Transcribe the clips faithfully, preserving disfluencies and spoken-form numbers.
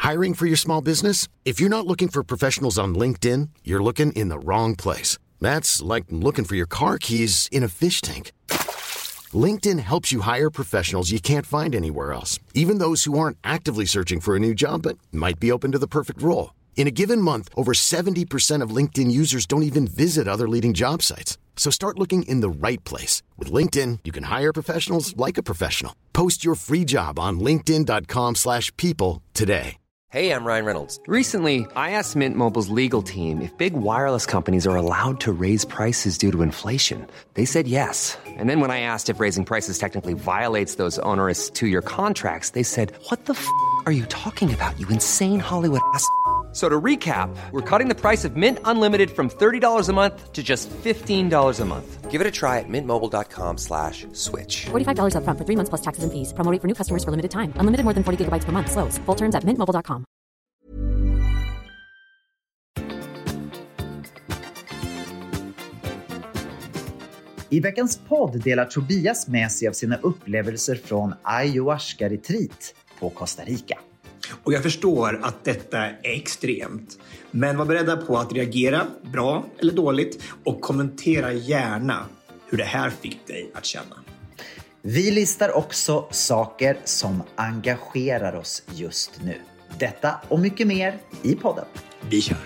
Hiring for your small business? If you're not looking for professionals on LinkedIn, you're looking in the wrong place. That's like looking for your car keys in a fish tank. LinkedIn helps you hire professionals you can't find anywhere else, even those who aren't actively searching for a new job but might be open to the perfect role. In a given month, over seventy percent of LinkedIn users don't even visit other leading job sites. So start looking in the right place. With LinkedIn, you can hire professionals like a professional. Post your free job on linkedin dot com slash people today. Hey, I'm Ryan Reynolds. Recently, I asked Mint Mobile's legal team if big wireless companies are allowed to raise prices due to inflation. They said yes. And then when I asked if raising prices technically violates those onerous two-year contracts, they said, what the f*** are you talking about, you insane Hollywood ass f- So to recap, we're cutting the price of Mint Unlimited from thirty dollars a month to just fifteen dollars a month. Give it a try at mintmobile.com slash switch. forty-five dollars up front for three months plus taxes and fees. Promo rate for new customers for limited time. Unlimited more than forty gigabytes per month. Slows full terms at mint mobile dot com. I veckans podd delar Tobias med sig av sina upplevelser från ayahuasca-retreat på Costa Rica. Och jag förstår att detta är extremt. Men var beredda på att reagera, bra eller dåligt, och kommentera gärna hur det här fick dig att känna. Vi listar också saker som engagerar oss just nu. Detta och mycket mer i podden. Vi kör!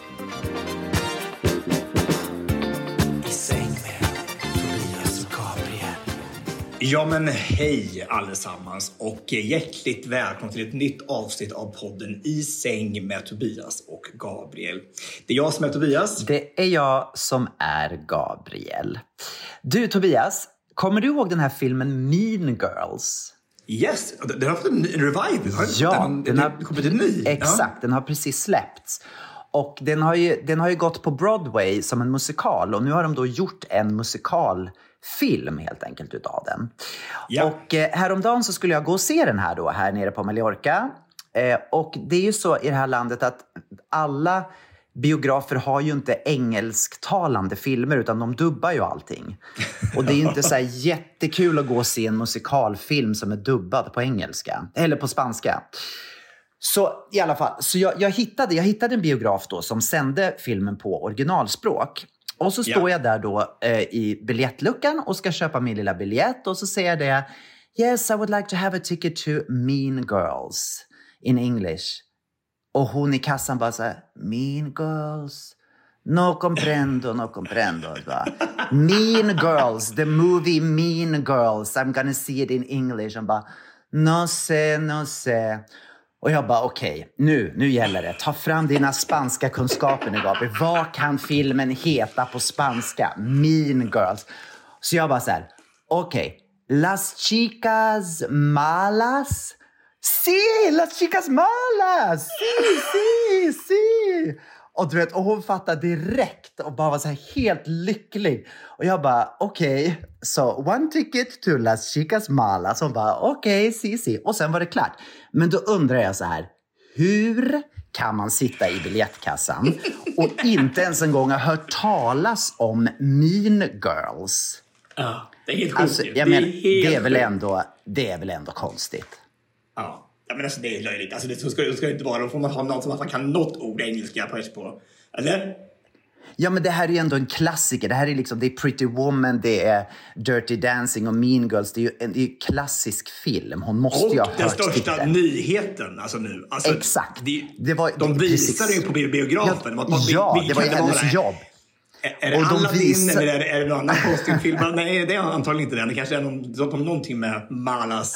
Ja men hej allesammans och hjärtligt välkomna till ett nytt avsnitt av podden I säng med Tobias och Gabriel. Det är jag som är Tobias. Det är jag som är Gabriel. Du Tobias, kommer du ihåg den här filmen Mean Girls? Yes, den har fått en revival. Ja, den, den har kommit en ny. Exakt, ja. Den har precis släppts. Och den har, ju, den har ju gått på Broadway som en musikal. Och nu har de då gjort en musikalfilm helt enkelt utav den. Ja. Och eh, häromdagen så skulle jag gå och se den här då, här nere på Mallorca. Eh, och det är ju så i det här landet att alla biografer har ju inte engelsktalande filmer utan de dubbar ju allting. Och det är ju inte så här jättekul att gå och se en musikalfilm som är dubbad på engelska. Eller på spanska. Så i alla fall, så jag, jag, hittade, jag hittade en biograf då som sände filmen på originalspråk. Och så står yeah. jag där då eh, i biljettluckan och ska köpa min lilla biljett. Och så säger det, yes I would like to have a ticket to Mean Girls in English. Och hon i kassan bara så här, Mean Girls, no comprendo, no comprendo. Mean Girls, the movie Mean Girls, I'm gonna see it in English. Och bara, no sé, no sé. Och jag bara, okej, okay, nu, nu gäller det. Ta fram dina spanska kunskaper nu, Gabriel. Vad kan filmen heta på spanska? Mean Girls. Så jag bara så här, okej. Okay. Las chicas malas. Sí, las chicas malas. Sí, sí, sí. Och du vet, och hon fattade direkt och bara var så här helt lycklig. Och jag bara, okej, okay, så so one ticket to Las Chicas Malas. Hon bara, okej, okay, si, si. Och sen var det klart. Men då undrar jag så här, hur kan man sitta i biljettkassan och inte ens en gång ha hört talas om Mean Girls? Ja, det är helt sjukt. Alltså, jag men, det, det, är väl ändå, det är väl ändå konstigt. Ja. Ja, men alltså det är löjligt. Alltså det så ska, det ska inte vara. Då får man ha någon som man kan något ord engelska på. Eller? Ja, men det här är ju ändå en klassiker. Det här är liksom, det är Pretty Woman, det är Dirty Dancing och Mean Girls. Det är ju en, det är ju klassisk film. Hon måste och ju ha hört den största titta. nyheten alltså nu. Alltså, exakt. Det, det var, de det, visade ju på biografen. Ja, ja det, det var ju hennes vara? jobb. Är, är det och Aladdin de visar... eller är det, är det någon annan kostymfilm? Nej, det är antagligen inte den. Det kanske är någon, någonting med Malas.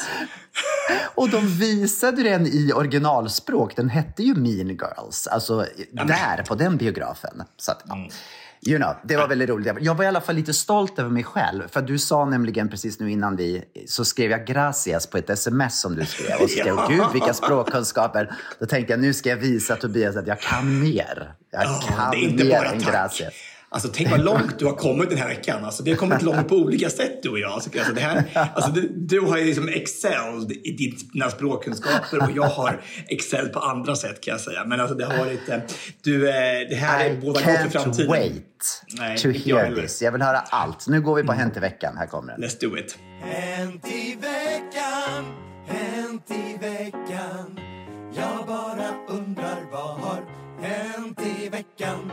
Och de visade den i originalspråk. Den hette ju Mean Girls. Alltså ja, där på den biografen. Så att, mm. you know, det var väldigt roligt. Jag var i alla fall lite stolt över mig själv. För du sa nämligen precis nu innan vi... Så skrev jag gracias på ett sms som du skrev. Och så skrev jag, gud vilka språkkunskaper. Då tänkte jag, nu ska jag visa Tobias att jag kan mer. Jag oh, kan det är inte mer bara än gracias. Alltså tänk vad långt du har kommit den här veckan. Alltså, vi har kommit långt på olika sätt du och jag. Alltså, det här, alltså, du, du har ju liksom excelled i dina språkkunskaper och jag har excelled på andra sätt kan jag säga. Men alltså det har varit... Du, det här är båda gott för framtiden. I can't wait Nej, to hear this. Jag vill höra allt. Nu går vi på mm. Hänt i veckan. Här kommer den. Let's do it. Hänt i veckan, hänt i veckan. Jag bara undrar vad har hänt i veckan?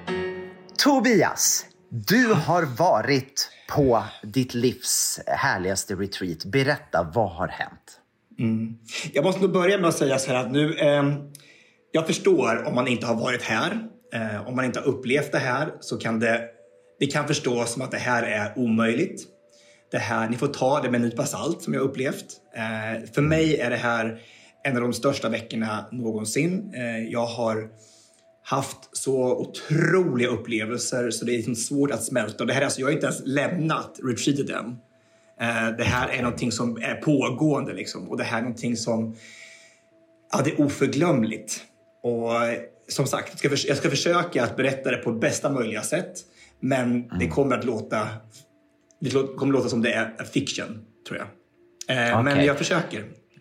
Tobias, du har varit på ditt livs härligaste retreat. Berätta, vad har hänt? Mm. Jag måste nog börja med att säga så här att nu, eh, jag förstår om man inte har varit här, eh, om man inte har upplevt det här, så kan det, det kan förstås som att det här är omöjligt. Det här, ni får ta det med en nypa salt som jag har upplevt. Eh, för mig är det här en av de största veckorna någonsin. Eh, jag har haft så otroliga upplevelser så det är liksom svårt att smälta. Och det här är alltså, jag har inte ens lämnat retreatet än. Uh, det här är någonting som är pågående liksom. Och det här är någonting som, ja, det är oförglömligt. Och som sagt, jag ska, för, jag ska försöka att berätta det på bästa möjliga sätt. Men mm. det kommer att låta, det kommer att låta som det är fiction, tror jag. Uh, okay. Men jag försöker.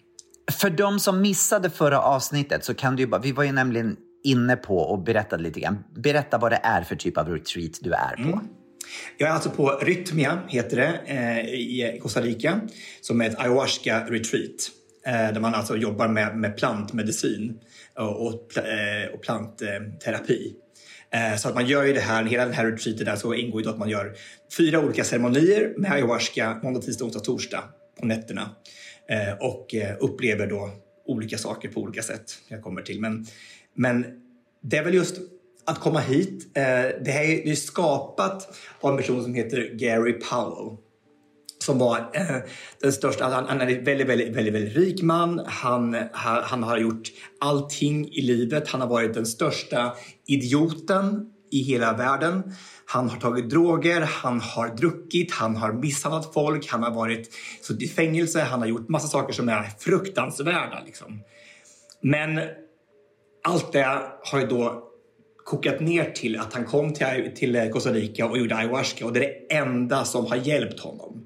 För de som missade förra avsnittet så kan du ju bara, vi var ju nämligen inne på och berättade lite grann. Berätta vad det är för typ av retreat du är på. Mm. Jag är alltså på Rytmia, heter det, eh, i Costa Rica, som är ett ayahuasca-retreat. Eh, där man alltså jobbar med, med plantmedicin och, och, eh, och plantterapi. Eh, så att man gör ju det här, hela den här retreatet där så ingår ju att man gör fyra olika ceremonier med ayahuasca, måndag, tisdag, onsdag, torsdag på nätterna. Eh, och eh, upplever då olika saker på olika sätt jag kommer till. Men, men det är väl just att komma hit. Eh, det här är, det är skapat av en person som heter Gary Powell. Som var eh, den största, han, han är en väldigt, väldigt, väldigt, väldigt rik man. Han, han, han har gjort allting i livet. Han har varit den största idioten i hela världen. Han har tagit droger, han har druckit, han har misshandlat folk, han har varit så i fängelse, han har gjort massa saker som är fruktansvärda. Liksom. Men allt det har ju då kokat ner till att han kom till, till Costa Rica och gjorde ayahuasca. Och det är det enda som har hjälpt honom.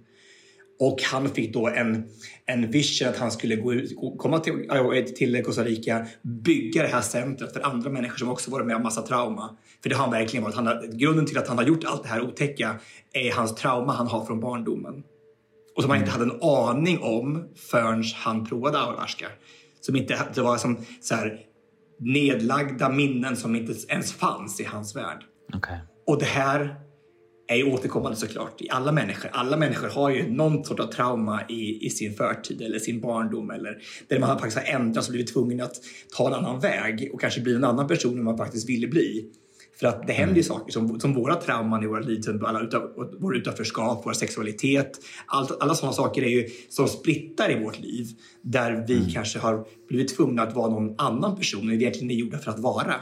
Och han fick då en, en vision att han skulle gå ut, komma till, till Costa Rica, bygga det här centret för andra människor som också varit med om massa trauma. För det har han verkligen varit. Han har, grunden till att han har gjort allt det här otäcka är hans trauma han har från barndomen. Och som han inte hade en aning om förrän han provade ayahuasca. Som inte, det var som så här nedlagda minnen som inte ens fanns i hans värld. Okay. Och det här är ju återkommande såklart i alla människor. Alla människor har ju någon sort av trauma i, i sin förtid eller sin barndom. Eller där man faktiskt har ändrats och blivit tvungen att ta en annan väg. Och kanske bli en annan person än man faktiskt ville bli. För att det händer ju saker som, som våra trauman i våra liv. Alla utav, vår utanförskap, vår sexualitet. Allt, alla sådana saker är ju som splittar i vårt liv. Där vi mm. kanske har blivit tvungna att vara någon annan person. Än vi egentligen är gjorda för att vara.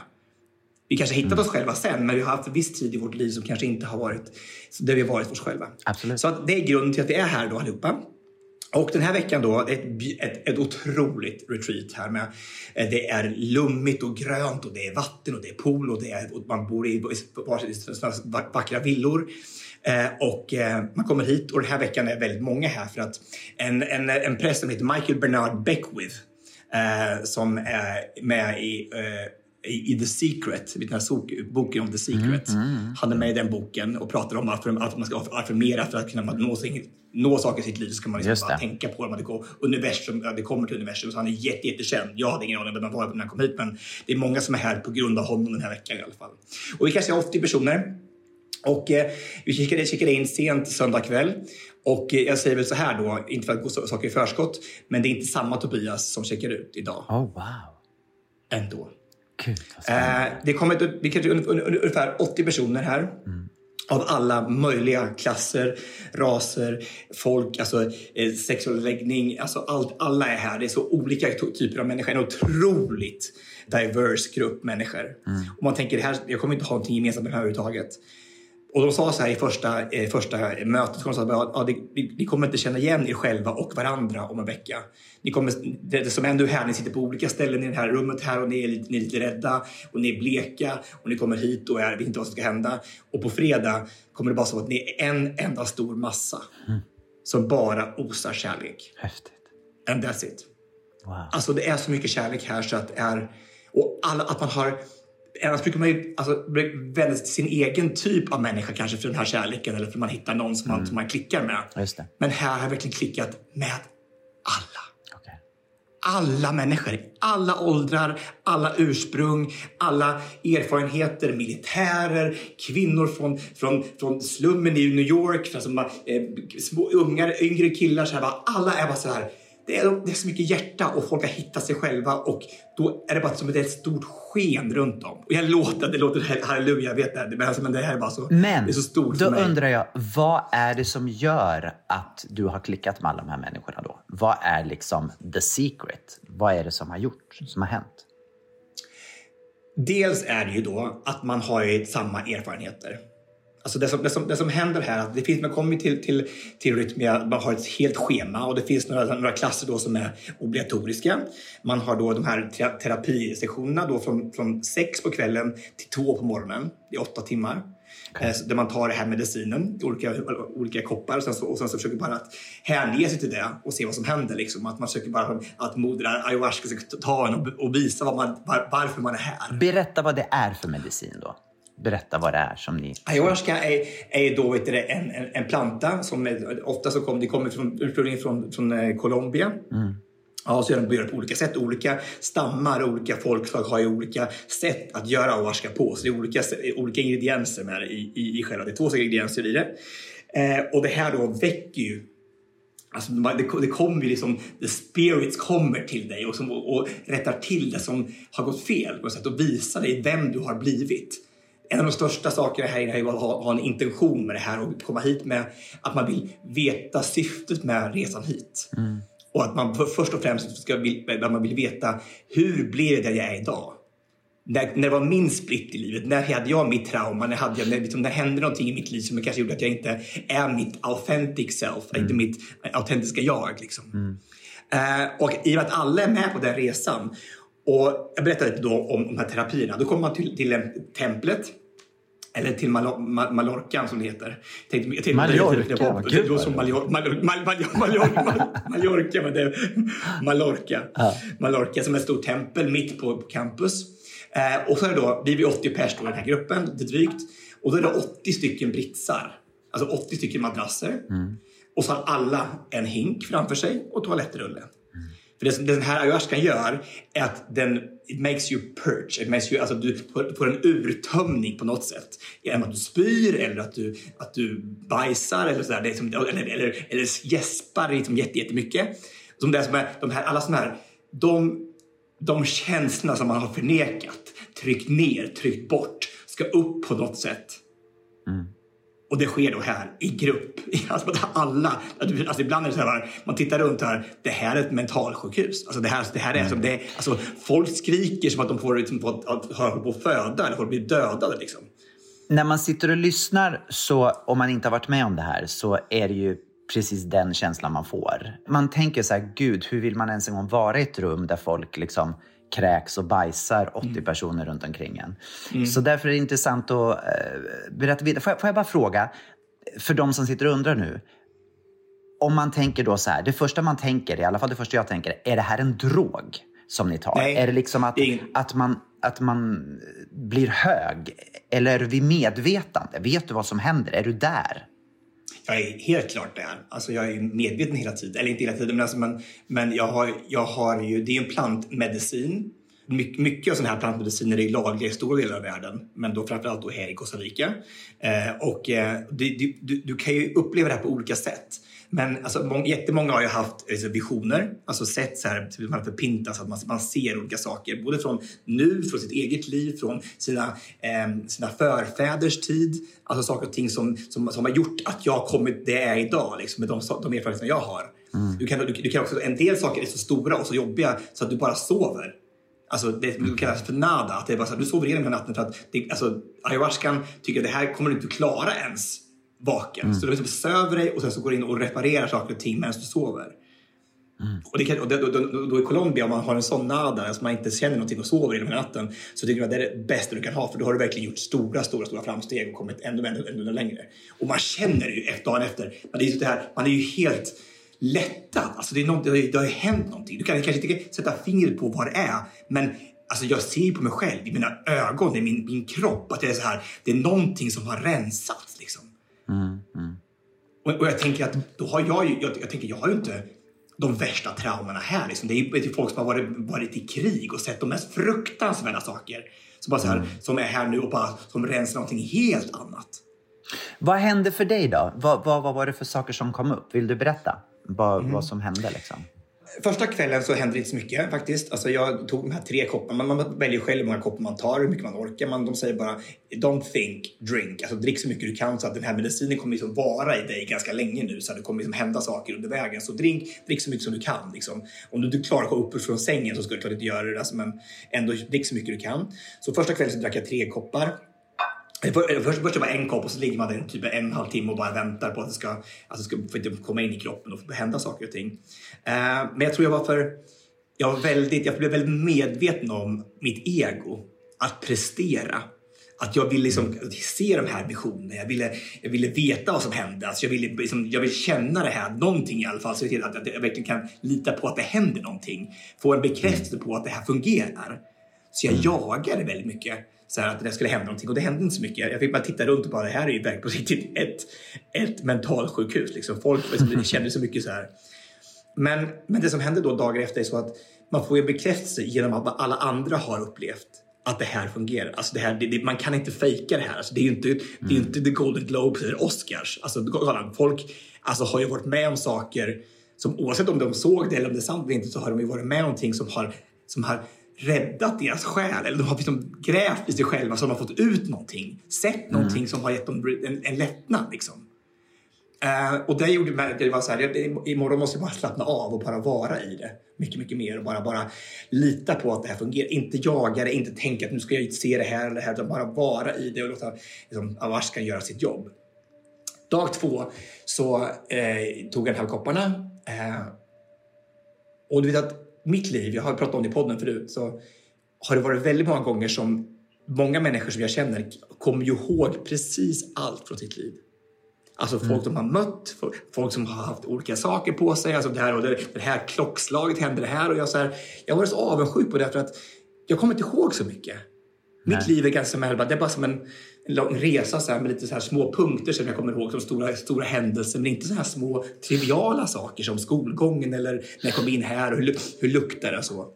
Vi kanske hittat mm. oss själva sen, men vi har haft en viss tid i vårt liv som kanske inte har varit där vi har varit oss själva. Absolut. Så att det är grunden till att vi är här då allihopa. Och den här veckan då, ett, ett, ett otroligt retreat här med. Det är lummigt och grönt och det är vatten och det är pool och, det är, och man bor i vackra villor. Eh, och eh, man kommer hit och den här veckan är väldigt många här för att en, en, en präst som heter Michael Bernard Beckwith eh, som är med i... Eh, i The Secret, den här boken om The Secret. Mm, mm, han är med i den boken och pratar om att man ska affirmera för att kunna nå, nå saker i sitt liv så ska man liksom bara tänka på det. Det, går, universum, det kommer till universum så han är jätte, jättekänd. Jag hade ingen aning om vem han var när han kom hit men det är många som är här på grund av honom den här veckan i alla fall. Och vi kanske är åttio personer och eh, vi kikade, kikade in sent söndag kväll. Och eh, jag säger väl så här då, inte för att gå saker i förskott men det är inte samma Tobias som checkar ut idag. Oh wow. Ändå. Gud, eh, det kommer det kanske ungefär åttio personer här mm. av alla möjliga klasser, raser, folk, alltså eh, sexuell läggning, alltså allt, alla är här. Det är så olika typer av människor, en otroligt diverse grupp människor. Mm. Och man tänker det här, jag kommer inte ha någonting gemensamt med det här överhuvudtaget. Och de sa så här i första, eh, första mötet, de sa att ja, ni, ni kommer inte känna igen er själva och varandra om en vecka. Ni kommer, det, det som ändå är här, ni sitter på olika ställen i det här rummet här och ni är, lite, ni är lite rädda och ni är bleka och ni kommer hit och är, vet inte vad som ska hända. Och på fredag kommer det bara så att ni är en enda stor massa mm. som bara osar kärlek. Häftigt. And that's it. Wow. Alltså det är så mycket kärlek här så att det är, och alla, att man har... Annars brukar man ju alltså, välja sin egen typ av människa kanske för den här kärleken eller för att man hittar någon som, mm. man, som man klickar med. Just det. Men här har jag verkligen klickat med alla. Okay. alla människor, alla åldrar, alla ursprung, alla erfarenheter, militärer, kvinnor från, från, från slummen i New York, alltså, eh, små ungar, yngre killar, så här, bara, alla är bara så här. Det är, det är så mycket hjärta och folk har hittat sig själva och då är det bara som ett stort sken runt om. Och jag låter, det låter halleluja, jag vet det, men, alltså, men det här är bara så, men, det är så stort för då mig. Undrar jag, vad är det som gör att du har klickat med alla de här människorna då? Vad är liksom the secret? Vad är det som har gjort, som har hänt? Dels är det ju då att man har ju samma erfarenheter. Alltså det som, det som, det som händer här, att det finns, man kommer till, till, till Rytmia, man har ett helt schema och det finns några, några klasser då som är obligatoriska. Man har då de här terapisessionerna då från, från sex på kvällen till två på morgonen i åtta timmar. Okay. Där man tar det här medicinen, olika, olika koppar och sen, så, och sen så försöker bara att hänge sig till det och se vad som händer. Liksom. Att man försöker bara att moder ayahuasca ska ta en och, och visa vad man, var, varför man är här. Berätta vad det är för medicin då. Berätta vad det är som ni... Ayahuasca är, är då vet du, en, en, en planta som är, ofta så kommer, det kommer från, ursprungligen från, från Colombia. Mm. Ja, så gör de på olika sätt. Olika stammar, olika folkslag har ju olika sätt att göra ayahuasca på. Så det är olika, olika ingredienser med i, i, i själva. Det är två ingredienser i det. Eh, och det här då väcker ju... Alltså det, det kommer ju liksom... The spirits kommer till dig och, som, och, och rättar till det som har gått fel. På sätt, och visar dig vem du har blivit. En av de största sakerna här är att ha, ha en intention med det här och komma hit med att man vill veta syftet med resan hit. Mm. Och att man för, först och främst ska att man vill veta hur blir det där jag är idag? När, när det var min split i livet, när hade jag mitt trauma, när, hade jag, när, liksom, när hände någonting i mitt liv som kanske gjorde att jag inte är mitt authentic self, mm. inte mitt autentiska jag. Liksom. Mm. Uh, och i och med att alla är med på den resan. Och jag berättade lite då om de här terapierna. Då kommer man till, till templet. Eller till Mal- Mal- Mallorca som det heter. Tänkte, jag tänkte, Mallorca? Det var, det var som Mallorca, Mallorca, Mallorca, Mallorca, men det är Mallorca. Ja. Mallorca som är ett stort tempel mitt på, på campus. Eh, och så är det då, vi är åttio personer i den här gruppen, lite drygt. Och då är det åttio stycken britsar. Alltså åttio stycken madrasser. Mm. Och så har alla en hink framför sig och toalettrulle. För det som den här ayahuasca gör är att den, it makes you purge. It makes you, alltså du får en urtömning på något sätt. Genom att du spyr eller att du, att du bajsar eller sådär. Det är som, eller, eller, eller gäspar liksom jättemycket. Som det som är, de här, alla sådana här, de, de känslorna som man har förnekat, tryckt ner, tryckt bort, ska upp på något sätt. Mm. Och det sker då här i grupp. Alltså alla, alltså ibland är det så här, man tittar runt här, det här är ett mentalsjukhus. Alltså det här, det här är som det, alltså folk skriker som att de får liksom, på att höra på att föda eller får bli dödade liksom. När man sitter och lyssnar så, om man inte har varit med om det här, så är det ju precis den känslan man får. Man tänker så här, gud, hur vill man ens en gång vara i ett rum där folk liksom kräks och bajsar åttio mm. personer runt omkring en. Mm. Så därför är det intressant att uh, berätta vidare. Får jag, får jag bara fråga, för de som sitter och undrar nu, om man tänker då så här, det första man tänker, i alla fall det första jag tänker, är det här en drog som ni tar? Nej, är det liksom att, det är... att, man, att man blir hög? Eller är vi medvetande? Vet du vad som händer? Är du där? Jag är helt klart där. Alltså jag är medveten hela tiden. Eller inte hela tiden, men, alltså, men, men jag, har, jag har ju... Det är en plantmedicin. My, mycket av sådana här plantmediciner är lagliga i stora delar av världen. Men då framförallt då här i Costa Rica. Eh, och eh, du, du, du kan ju uppleva det här på olika sätt. Men alltså, många, jättemånga har ju haft alltså, visioner. Alltså sett så här, man för pintas, att man, man ser olika saker. Både från nu, från sitt eget liv, från sina, eh, sina förfäders tid. Alltså saker och ting som, som, som har gjort att jag kommit det är idag. Liksom, med de, de erfarenheter jag har. Mm. Du kan, du, du kan också, en del saker är så stora och så jobbiga så att du bara sover. Alltså det mm. kallas för nada. Att det är bara så här, du sover igenom natten för att det, alltså, ayahuascan tycker att det här kommer du inte klara ens vaken. Mm. Så du liksom söver dig och sen så går in och reparerar saker och ting medan du sover. Mm. Och, det kan, och då, då, då, då i Colombia, om man har en sån nada, alltså man inte känner någonting och sover inom natten, så tycker jag att det är det bästa du kan ha. För då har du verkligen gjort stora, stora, stora framsteg och kommit ännu, ännu, ännu längre. Och man känner ju efter dagen efter. Men det är ju det här, man är ju helt lättad. Alltså det, är något, det, har ju, det har ju hänt någonting. Du kan kanske inte sätta fingret på vad det är, men alltså jag ser på mig själv, i mina ögon, i min, min kropp, att det är så här, det är någonting som har rensats liksom. Mm, mm. Och, och jag tänker att då har jag ju, jag, jag tänker jag har ju inte de värsta traumorna här. Liksom. Det är ju folk som har varit, varit i krig och sett de mest fruktansvärda saker. Som, bara så här, mm. som är här nu och bara som rensar någonting helt annat. Vad hände för dig då? Vad, vad, vad var det för saker som kom upp? Vill du berätta vad, mm. vad som hände liksom? Första kvällen så hände det inte så mycket faktiskt. Alltså jag tog de här tre kopparna. Man, man väljer själv hur många koppar man tar, hur mycket man orkar. Man, de säger bara, don't think, drink. Alltså drick så mycket du kan så att den här medicinen kommer liksom vara i dig ganska länge nu. Så att det kommer liksom hända saker under vägen. Så drink, drick så mycket som du kan. Liksom. Om du inte klarar att gå upp från sängen så ska du klart inte göra det. Alltså, men ändå drick så mycket du kan. Så första kvällen så drack jag tre koppar. Först först var en kopp och så ligger man där typ en halv timme och bara väntar på att det ska, alltså ska få inte komma in i kroppen och hända saker och ting. Uh, men jag tror jag var för, jag var väldigt, jag blev väldigt medveten om mitt ego. Att prestera. Att jag ville liksom se de här visionerna. Jag ville, jag ville veta vad som hände. Alltså jag, ville, liksom, jag ville känna det här, någonting i alla fall. Så att, att jag verkligen kan lita på att det händer någonting. Få en bekräftelse på att det här fungerar. Så jag jagade väldigt mycket. Så här att det skulle hända någonting. Och det hände inte så mycket. Jag fick bara titta runt och bara, det här är ju verkligen på riktigt ett, ett mentalsjukhus. Liksom. Folk liksom, kände så mycket så här. Men, men det som hände då dagar efter är så att man får ju bekräftelse genom att alla andra har upplevt att det här fungerar. Alltså det här, det, det, man kan inte fejka det här. Alltså det är ju inte, mm. det är inte The Golden Globes eller Oscars. Alltså folk alltså, har ju varit med om saker som oavsett om de såg det eller om det är sant eller inte så har de ju varit med om någonting som har, som har räddat deras själ. Eller de har liksom grävt i sig själva så de har fått ut någonting. Sett mm. någonting som har gett dem en, en lättnad liksom. Uh, och det gjorde mig, det var så här, jag, imorgon måste jag bara slappna av och bara vara i det. Mycket, mycket mer. Och bara, bara lita på att det här fungerar. Inte jaga det, inte tänka att nu ska jag se det här eller det här. Utan bara vara i det och låta liksom, Avarskan göra sitt jobb. Dag två så eh, tog jag den här kopparna. Eh, och du vet att mitt liv, jag har pratat om det i podden förut, så har det varit väldigt många gånger som många människor som jag känner kommer ju ihåg precis allt från sitt liv. Alltså folk mm. som har mött, folk som har haft olika saker på sig. Alltså det här, och det, det här klockslaget hände det här. Och jag, så här, jag var så avundsjuk på det för att jag kommer inte ihåg så mycket. Nej. Mitt liv är ganska som, det är bara som en, en lång resa så här, med lite så här små punkter som jag kommer ihåg som stora, stora händelser. Men inte så här små triviala saker som skolgången eller när jag kom in här och hur, hur luktar det och så.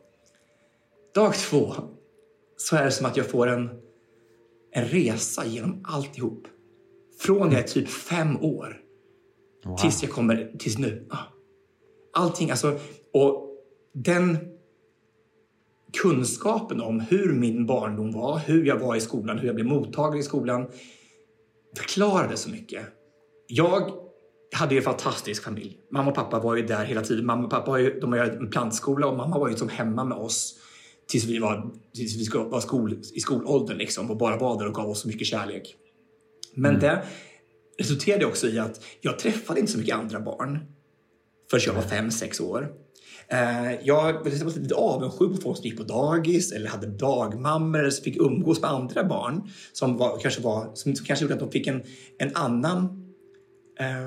Dag två så är det som att jag får en, en resa genom alltihop. Från jag är typ fem år wow. tills jag kommer, tills nu. Allting, alltså, och den kunskapen om hur min barndom var, hur jag var i skolan, hur jag blev mottagen i skolan, förklarade så mycket. Jag hade ju en fantastisk familj. Mamma och pappa var ju där hela tiden. Mamma och pappa var ju, de var ju en plantskola och mamma var ju som hemma med oss tills vi var, tills vi var skol, i skolåldern liksom, och bara var där och gav oss så mycket kärlek. Men mm. det resulterade också i att jag träffade inte så mycket andra barn förrän jag var fem, sex år. Jag var lite avundsjuk på folk som gick på dagis eller hade dagmammor eller fick umgås med andra barn som, var, kanske, var, som kanske gjorde att de fick en, en annan eh,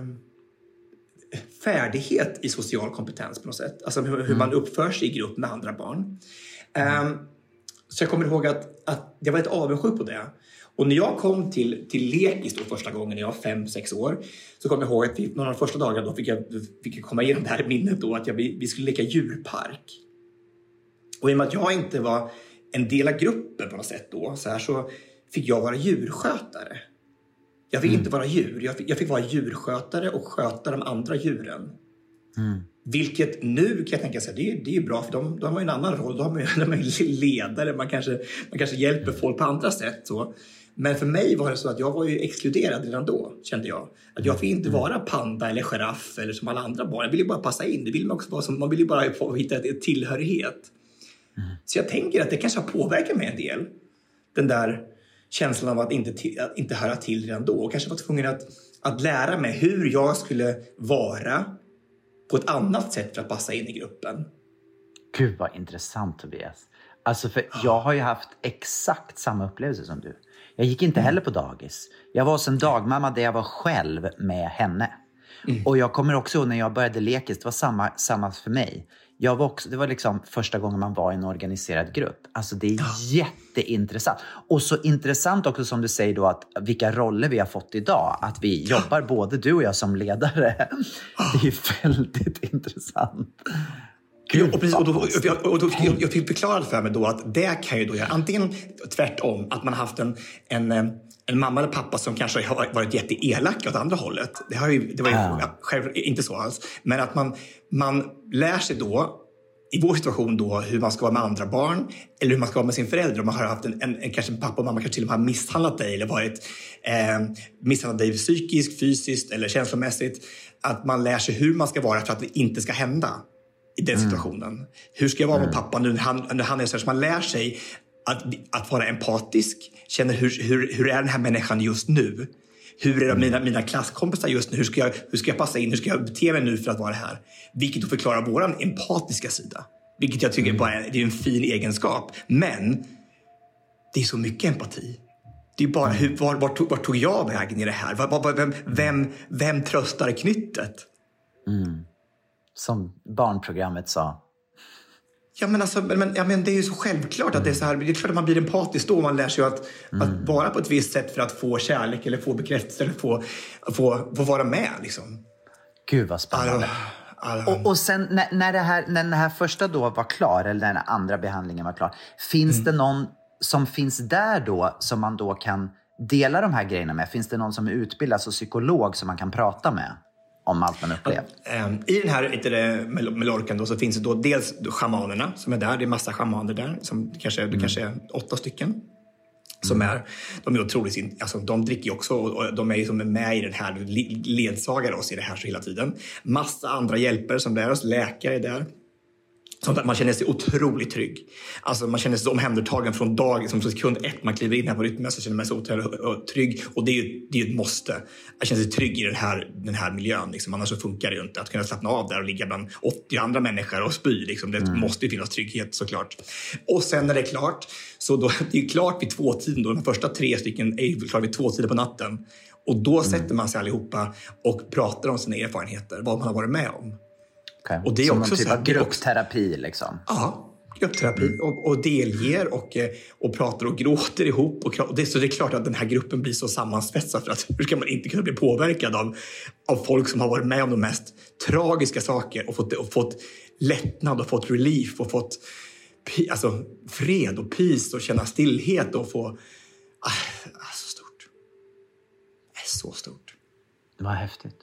färdighet i social kompetens på något sätt. Alltså hur, hur man uppför sig i grupp med andra barn. Mm. Eh, så jag kommer ihåg att, att jag var lite avundsjuk på det. Och när jag kom till, till lekis då första gången när jag var fem, sex år så kom jag ihåg att vi, några av de första dagarna då fick jag, fick jag komma igenom det här minnet då att jag, vi skulle leka djurpark. Och i och med att jag inte var en del av gruppen på något sätt då så, här, så fick jag vara djurskötare. Jag fick mm. inte vara djur, jag fick, jag fick vara djurskötare och sköta de andra djuren. Mm. Vilket nu kan jag tänka sig, det är, det är bra för de, de har ju en annan roll, de är, de är ledare, man kanske, man kanske hjälper folk på andra sätt så. Men för mig var det så att jag var ju exkluderad redan då, kände jag. Att jag fick inte vara panda eller giraff eller som alla andra barn. Jag ville ju bara passa in. Det vill man också vara som, man vill ju bara få hitta ett tillhörighet. Mm. Så jag tänker att det kanske har påverkat mig en del. Den där känslan av att inte, till, att inte höra till redan då. Och kanske var tvungen att, att lära mig hur jag skulle vara på ett annat sätt för att passa in i gruppen. Gud vad intressant, Tobias. Alltså för jag har ju haft exakt samma upplevelse som du. Jag gick inte heller på dagis. Jag var hos en dagmamma där jag var själv med henne. Mm. Och jag kommer också ihåg när jag började lekis, det var samma, samma för mig. Jag var också, det var liksom första gången man var i en organiserad grupp. Alltså det är ja. jätteintressant. Och så intressant också som du säger då att vilka roller vi har fått idag. Att vi ja. jobbar både du och jag som ledare. Ja. Det är väldigt intressant. Gud, och, precis, och, då, och, och, och då, jag, jag fick förklarat för mig då att det kan ju då göra antingen tvärtom. Att man har haft en, en, en mamma eller pappa som kanske har varit jätteelak åt andra hållet. Det, har ju, det var ju ja. själv, inte så alls. Men att man, man lär sig då i vår situation då hur man ska vara med andra barn eller hur man ska vara med sin förälder. Om man har haft en, en, en kanske en pappa och mamma kanske till och med har misshandlat dig eller varit eh, misshandlat dig psykiskt, fysiskt eller känslomässigt. Att man lär sig hur man ska vara för att det inte ska hända i den situationen. Mm. Hur ska jag vara med mm. pappa nu när han, när han är så här, så man lär sig att, att vara empatisk, känner hur, hur, hur är den här människan just nu? Hur är det mina, mina klasskompisar just nu? Hur ska, jag, hur ska jag passa in? Hur ska jag bete mig nu för att vara här? Vilket då förklarar vår empatiska sida. Vilket jag tycker mm. bara är, det är en fin egenskap. Men det är så mycket empati. Det är bara, hur, var, var, tog, var tog jag vägen i det här? Var, var, vem, vem, vem tröstar knyttet? Mm. Som barnprogrammet sa. Ja, men, alltså, men, ja, men det är ju så självklart att det är så här. Det är klart att man blir empatisk då. Man lär sig att, mm. att vara på ett visst sätt för att få kärlek eller få bekräftelse eller få, få, få vara med. Liksom. Gud vad spännande. Alltså, och, och sen när, när, det här, när den här första då var klar, eller när den andra behandlingen var klar. Finns mm. det någon som finns där då som man då kan dela de här grejerna med? Finns det någon som är utbildad som psykolog som man kan prata med? Om allt man upplevt. I den här inte det, Mallorcan då, så finns det då dels shamanerna som är där. Det är massa shamaner där. Som kanske, mm. det kanske är åtta stycken. Som är, de är otroligt, alltså de dricker också och de är ju som är med i den här, ledsagar oss i det här så hela tiden. Massa andra hjälpare som lär oss, läkare där. Så att man känner sig otroligt trygg. Alltså man känner sig omhändertagen från dag, som sekund ett man kliver in här på rytmen så känner man sig otroligt trygg. Och det är ju, det är ju ett måste. Jag känner sig trygg i den här, den här miljön. Liksom. Annars så funkar det ju inte att kunna slappna av där och ligga bland åttio andra människor och spy. Liksom. Det mm. måste ju finnas trygghet såklart. Och sen när det är klart, så då, det är ju klart vid två tiden då. De första tre stycken är ju klart vid två tider på natten. Och då mm. sätter man sig allihopa och pratar om sina erfarenheter. Vad man har varit med om. Okay. Och det är som också någon typ av gruppterapi liksom. Ja, gruppterapi och, och delger och, och pratar och gråter ihop. Och, och det, så det är klart att den här gruppen blir så sammansvetsad för att hur ska man inte kunna bli påverkad av, av folk som har varit med om de mest tragiska saker och fått, och fått lättnad och fått relief och fått alltså, fred och peace och känna stillhet och få ah, så stort. Det är så stort. Vad häftigt.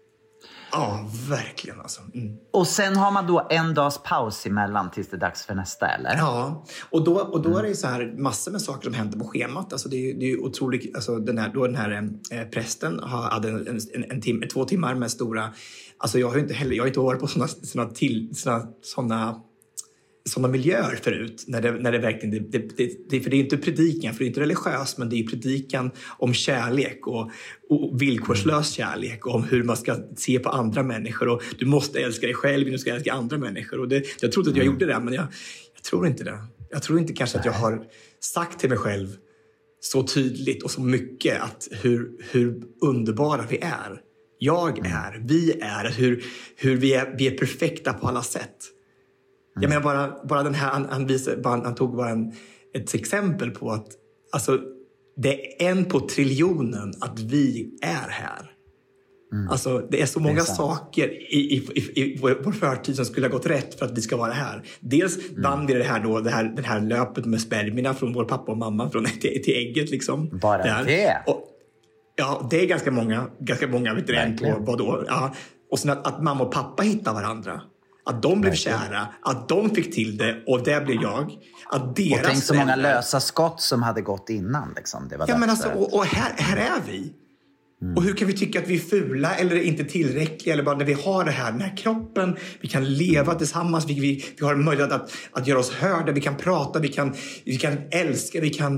Ja, verkligen alltså. Mm. Och sen har man då en dags paus emellan tills det är dags för nästa, eller? Ja, och då, och då är det så här massor med saker som händer på schemat. Alltså det är, det är otroligt, alltså den här, då den här eh, prästen hade en, en, en timme, två timmar med stora, alltså jag har inte heller, jag har inte varit på sådana såna till, såna, såna, såna miljöer förut. När det, när det verkligen, det, det, det, det, för det är inte predikan, för det är inte religiöst, men det är predikan om kärlek och, och villkorslös kärlek och om hur man ska se på andra människor och du måste älska dig själv, du ska älska andra människor och det, jag trodde att jag gjorde det, men jag, jag tror inte det. Jag tror inte kanske att jag har sagt till mig själv så tydligt och så mycket att hur, hur underbara vi är. Jag är, vi är, hur, hur vi är, vi är perfekta på alla sätt. Jag menar bara, bara den här, han, han, visade, bara, han tog bara en, ett exempel på att alltså, det är en på triljonen att vi är här. Mm. Alltså, det är så många är saker i, i, i, i vår, vår förtid som skulle ha gått rätt för att vi ska vara här. Dels mm. vann vi det här, då, det här, det här löpet med spermierna från vår pappa och mamma från, till, till ägget. Liksom. Bara där. det? Och, ja, det är ganska många, ganska många vet du, på vad då. Ja. Och sen att, att mamma och pappa hittar varandra. Att de blev kära, att de fick till det och det blev jag. Att deras och tänk så många lösa skott som hade gått innan. Liksom. Det var ja, men alltså, och, och här, här är vi. Mm. Och hur kan vi tycka att vi är fula eller inte tillräckliga? Eller bara när vi har det här, den här kroppen, vi kan leva tillsammans, vi, vi, vi har möjlighet att, att göra oss hörda, vi kan prata, vi kan, vi kan älska, vi kan...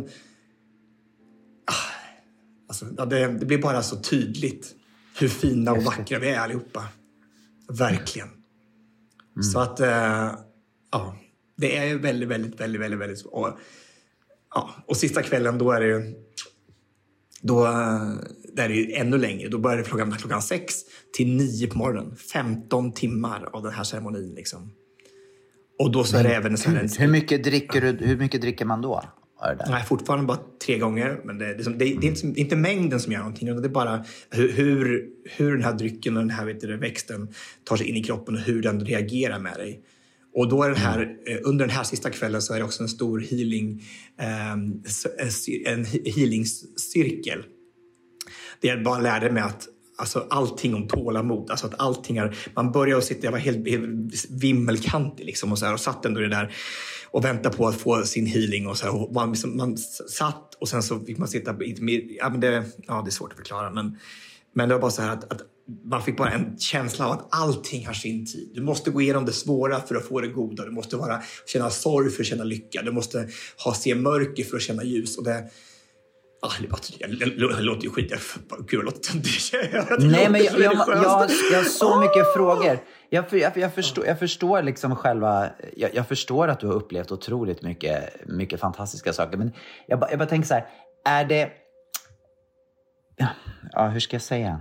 Ah, alltså, ja, det, det blir bara så tydligt hur fina och vackra vi är allihopa. Verkligen. Mm. Så att, äh, ja, det är väldigt, väldigt, väldigt, väldigt, väldigt och, ja, och sista kvällen då är det ju, då det är det ju ännu längre. Då börjar det klockan, klockan sex till nio på morgonen. femton timmar av den här ceremonin liksom. Och då så är det även en sån här... Hur mycket dricker du, hur mycket dricker man då? Nej, fortfarande bara tre gånger. Men det, det, det, det, är inte, det är inte mängden som gör någonting. Det är bara hur, hur, hur den här drycken och den här vet du, växten tar sig in i kroppen och hur den reagerar med dig. Och då är den här, mm. under den här sista kvällen så är det också en stor healing, um, en healingscirkel. Det jag bara lärde mig att alltså allting om tålamod, alltså att allting är, man börjar att sitta, jag var helt, helt vimmelkantig liksom och så här, och satt ändå det där och vänta på att få sin healing och så här, och man, liksom, man satt och sen så fick man sitta med, ja men det, ja det är svårt att förklara men, men det var bara så här att, att man fick bara en känsla av att allting har sin tid. Du måste gå igenom det svåra för att få det goda. Du måste vara, känna sorg för att känna lycka. Du måste ha, se mörker för att känna ljus. Och det, ah, det låter ju skit. Gud, det låter Nej, men jag, jag, jag, jag har så mycket frågor. Jag, jag, jag, förstår, jag förstår liksom själva... Jag, jag förstår att du har upplevt otroligt mycket, mycket fantastiska saker. Men jag, jag bara tänker så här. Är det... Ja, ja hur ska jag säga...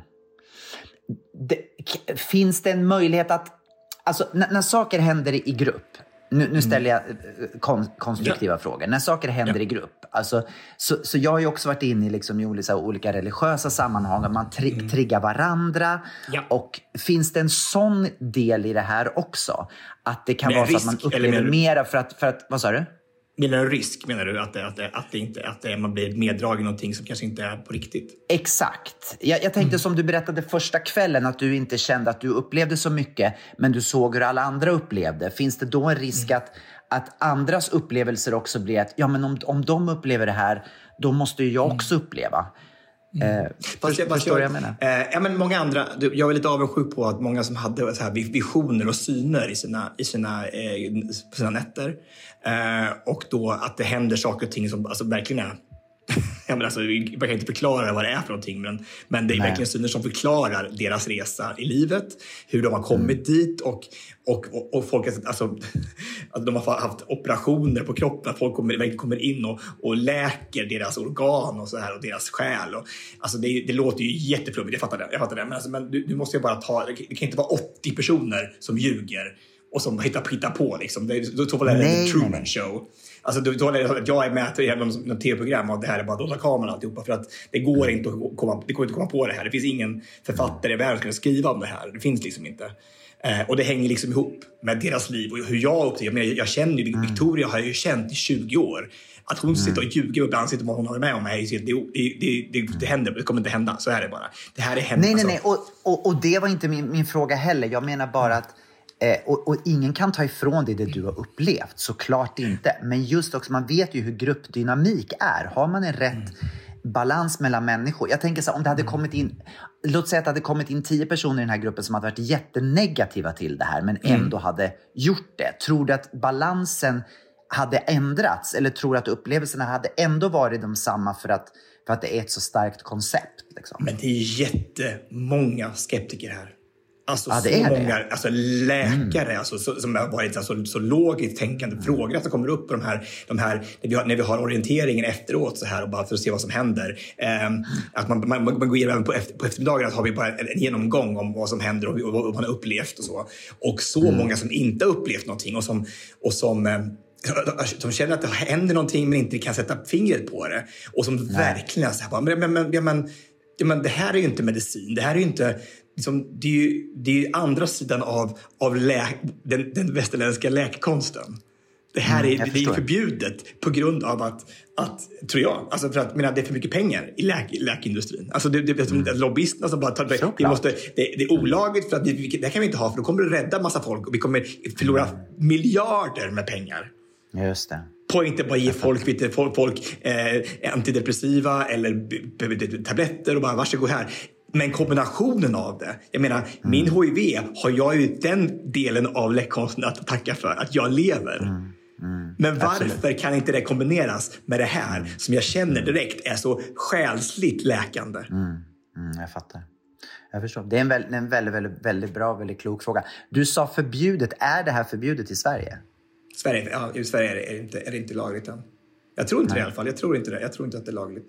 Det, finns det en möjlighet att alltså när, när saker händer i, i grupp nu, nu ställer jag kon, konstruktiva ja. frågor när saker händer ja. i grupp alltså, så, så jag har ju också varit inne i, liksom, i olika, olika religiösa sammanhang man tri, mm. triggar varandra ja. och finns det en sån del i det här också att det kan Men vara risk, så att man upplever mer... mera för att, för att vad sa du? Menar du risk, menar du? Att, det, att, det, att, det inte, att det, man blir meddragen i någonting som kanske inte är på riktigt? Exakt. Jag, jag tänkte mm. som du berättade första kvällen att du inte kände att du upplevde så mycket men du såg hur alla andra upplevde. Finns det då en risk mm. att, att andras upplevelser också blir att ja, men om, om de upplever det här då måste ju jag också uppleva. Mm. Eh, fast jag, förstår jag, jag menar? Eh, ja, men många andra, jag är lite avundsjuk på att många som hade så här visioner och syner i sina, i sina, eh, sina nätter. Eh, och då att det händer saker och ting som alltså, verkligen är... jag, menar, alltså, jag kan inte förklara vad det är för någonting, men, men det är Nej. verkligen syner som förklarar deras resa i livet. Hur de har kommit mm. dit och, och, och, och folk alltså, att de har haft operationer på kroppen. Att folk kommer, kommer in och, och läker deras organ och, så här, och deras själ. Och, alltså, det, det låter ju jätteflummigt, jag fattar det. Jag fattar det. Men, alltså, men du, du måste ju bara ta... Det kan inte vara åttio personer som ljuger och som hittar, hittar på. Liksom. Det, då får det en Truman nej. Show. Alltså då är det att jag är med i något tv-program och det här är bara dolda kameran och alltihopa för att det går inte att komma, det går inte att komma på det här. Det finns ingen författare i världen som kan skriva om det här. Det finns liksom inte. Eh, och det hänger liksom ihop med deras liv och hur jag upplever. Jag, jag känner ju, Victoria har jag ju känt i tjugo år. Att hon sitter och ljuger och ibland sitter man hon har med om mig. Det, det, det, det, det händer, det kommer inte hända. Så är det bara. Det här är hemskt. Nej, nej, nej. Och, och, och det var inte min, min fråga heller. Jag menar bara att Eh, och, och ingen kan ta ifrån dig det du har upplevt, såklart inte. Men just också, man vet ju hur gruppdynamik är. Har man en rätt mm. balans mellan människor. Jag tänker så här, om det hade kommit in, låt säga att det hade kommit in tio personer i den här gruppen som hade varit jättenegativa till det här, men ändå mm. hade gjort det. Tror du att balansen hade ändrats? Eller tror du att upplevelserna hade ändå varit de samma för att, för att det är ett så starkt koncept? Liksom? Men det är jättemånga skeptiker här. Alltså ja, så många alltså läkare mm. alltså, så, som har varit alltså, så logiskt tänkande mm. frågor som kommer upp på de här, de här när, vi har, när vi har orienteringen efteråt så här och bara för att se vad som händer. Um, att man, man, man går igenom på, efter, på eftermiddagen att har vi bara en, en genomgång om vad som händer och, och, och vad man har upplevt och så. Och så mm. många som inte har upplevt någonting och som, och som um, de känner att det händer någonting men inte kan sätta fingret på det. Och som Nej. verkligen så här bara, men, men, men, men, men det här är ju inte medicin. Det här är ju inte... Liksom, det är ju det är andra sidan av, av lä, den, den västerländska läkekonsten. Det här är, mm, det är förbjudet på grund av att, att tror jag, alltså för att menar, det är för mycket pengar i läk, läkindustrin. Alltså det, det, det, mm. lobbyisterna som bara tar, vi måste, det, det är olagligt för att vi, det kan vi inte ha för då kommer det rädda massa folk och vi kommer förlora mm. miljarder med pengar. Just det. På inte bara ge folk, vet, folk, folk eh, antidepressiva eller b- b- b- tabletter och bara varsågod här. Men kombinationen av det. Jag menar, mm. min H I V har jag ju den delen av läkekonsten att tacka för. Att jag lever. Mm. Mm. Men varför Absolut. kan inte det kombineras med det här mm. som jag känner direkt är så själsligt läkande? Mm. Mm, jag fattar. Jag förstår. Det är en, väldigt, en väldigt, väldigt, väldigt bra, väldigt klok fråga. Du sa förbjudet. Är det här förbjudet i Sverige? Sverige, ja, i Sverige är det, är det, inte, är det inte lagligt än. Jag tror inte nej. det i alla fall. Jag tror inte det. Jag tror inte att det är lagligt.